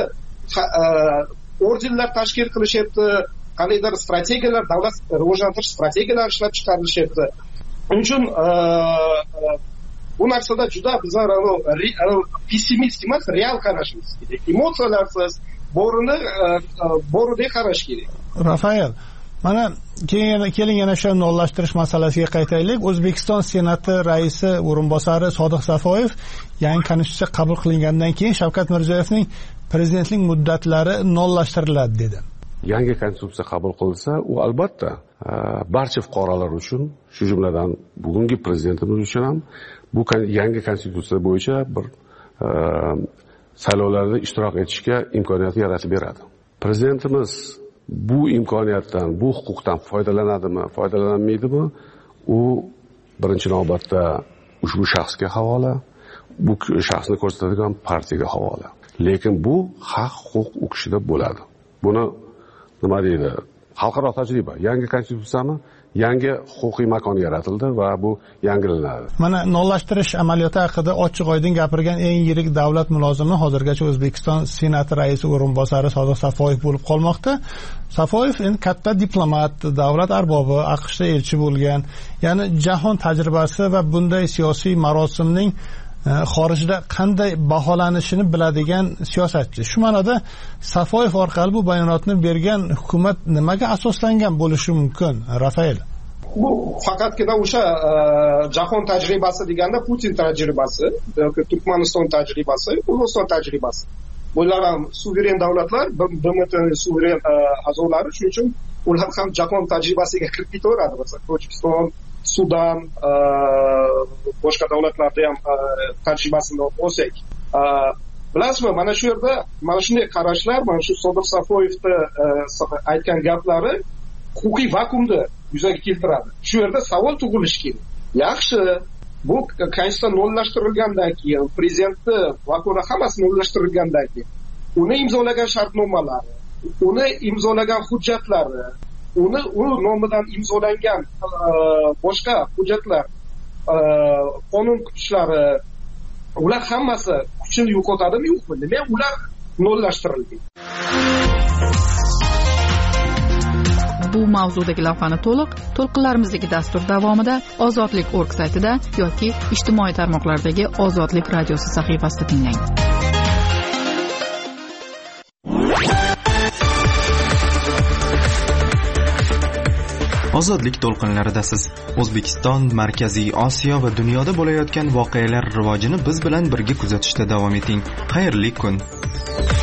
ordenlar tashkil qilishyapti, qandaydir strategiyalar, davlat rivojlantirish strategiyalari ishlab chiqarilishyapti. Shuning uchun bu narsada juda bizlar pessimist emas, real qarashimiz kerak. Emotsiyalarsiz borini boridek qarash kerak. Rafael, mana keyin keling yana o'sha nollashtirish masalasiga qaytaylik. O'zbekiston Senati raisi o'rinbosari Sodiq Safoyev yangi konstitutsiya qabul qilingandan keyin Shavkat Mirziyoyevning prezidentlik muddatlari nollashtiriladi dedi. Yangi konstitutsiya qabul qilinsa, u albatta barcha fuqarolar uchun, shu jumladan bugungi prezidentimiz uchun ham bu yangi konstitutsiya bo'yicha bir saylovlarda ishtirok etishga imkoniyat yaratib beradi. Prezidentimiz bu imkoniyatdan, bu huquqdan foydalanadimi, foydalanmaydimi? U birinchi navbatda ushbu shaxsga havola, bu shaxsni ko'rsatadigan partiyaga havola. Lekin bu haq huquq u kishida bo'ladi. Buni nima deydi? Xalqaro tajriba. Yangi konstitutsiyani yangi huquqiy makon yaratildi va bu yangilanadi. Mana nollashtirish amaliyoti haqida ochiq oydin gapirgan eng yirik davlat mulozimi hozirgacha O'zbekiston Senati raisi o'rinbosari Sodiq Safoyev bo'lib qolmoqda. Safoyev endi katta diplomat, davlat arbobi, AQShda elchi bo'lgan. Ya'ni jahon tajribasi va bunday siyosiy marosimning xorijda qanday baholanishini biladigan siyosatchi. Shu ma'noda Safoyev orqali bu bayonotni bergan hukumat nimaga asoslangan bo'lishi mumkin, Rafael? Bu faqatgina o'sha jahon tajribasi deganda Putin tajribasi, Turkmaniston tajribasi, O'zbekiston tajribasi. Bular ham suveren davlatlar, B M T suveren a'zolari, shuning uchun ular ham jahon tajribasiga kirib ketaveradi. Masalan, Tojikiston, Sudan, boshqa davlatlarda ham tajribasini olsak, bilasizmi, mana shu yerda mana shunday qarashlar, mana shu Sodiq Safoyevni aytgan gaplari huquqiy vakuumni yuzaga keltiradi. Shu yerda savol tug'ilishi kerak. Yaxshi, bu konstitutsiya nollashtirilgandan keyin, prezidentni vakoli hammasi nollashtirilgandan keyin, uni imzolagan shartnomalari, uni imzolagan hujjatlari, uni u nomidan imzolangan boshqa hujjatlar, qonun kuchlari, ular hammasi kuchini yo'qotadimi, yo'qmi? Nima ular nollashtirilgan? Bu mavzudagi lavhani to'liq to'lqinlarimizdagi dastur davomida ozodlik org saytida yoki ijtimoiy tarmoqlardagi Ozodlik radiosi sahifasida tinglang. Ozodlik to'lqinlaridasiz. O'zbekiston, Markaziy Osiyo va dunyoda bo'layotgan voqealar rivojini biz bilan birga kuzatishda davom eting. Xayrli kun.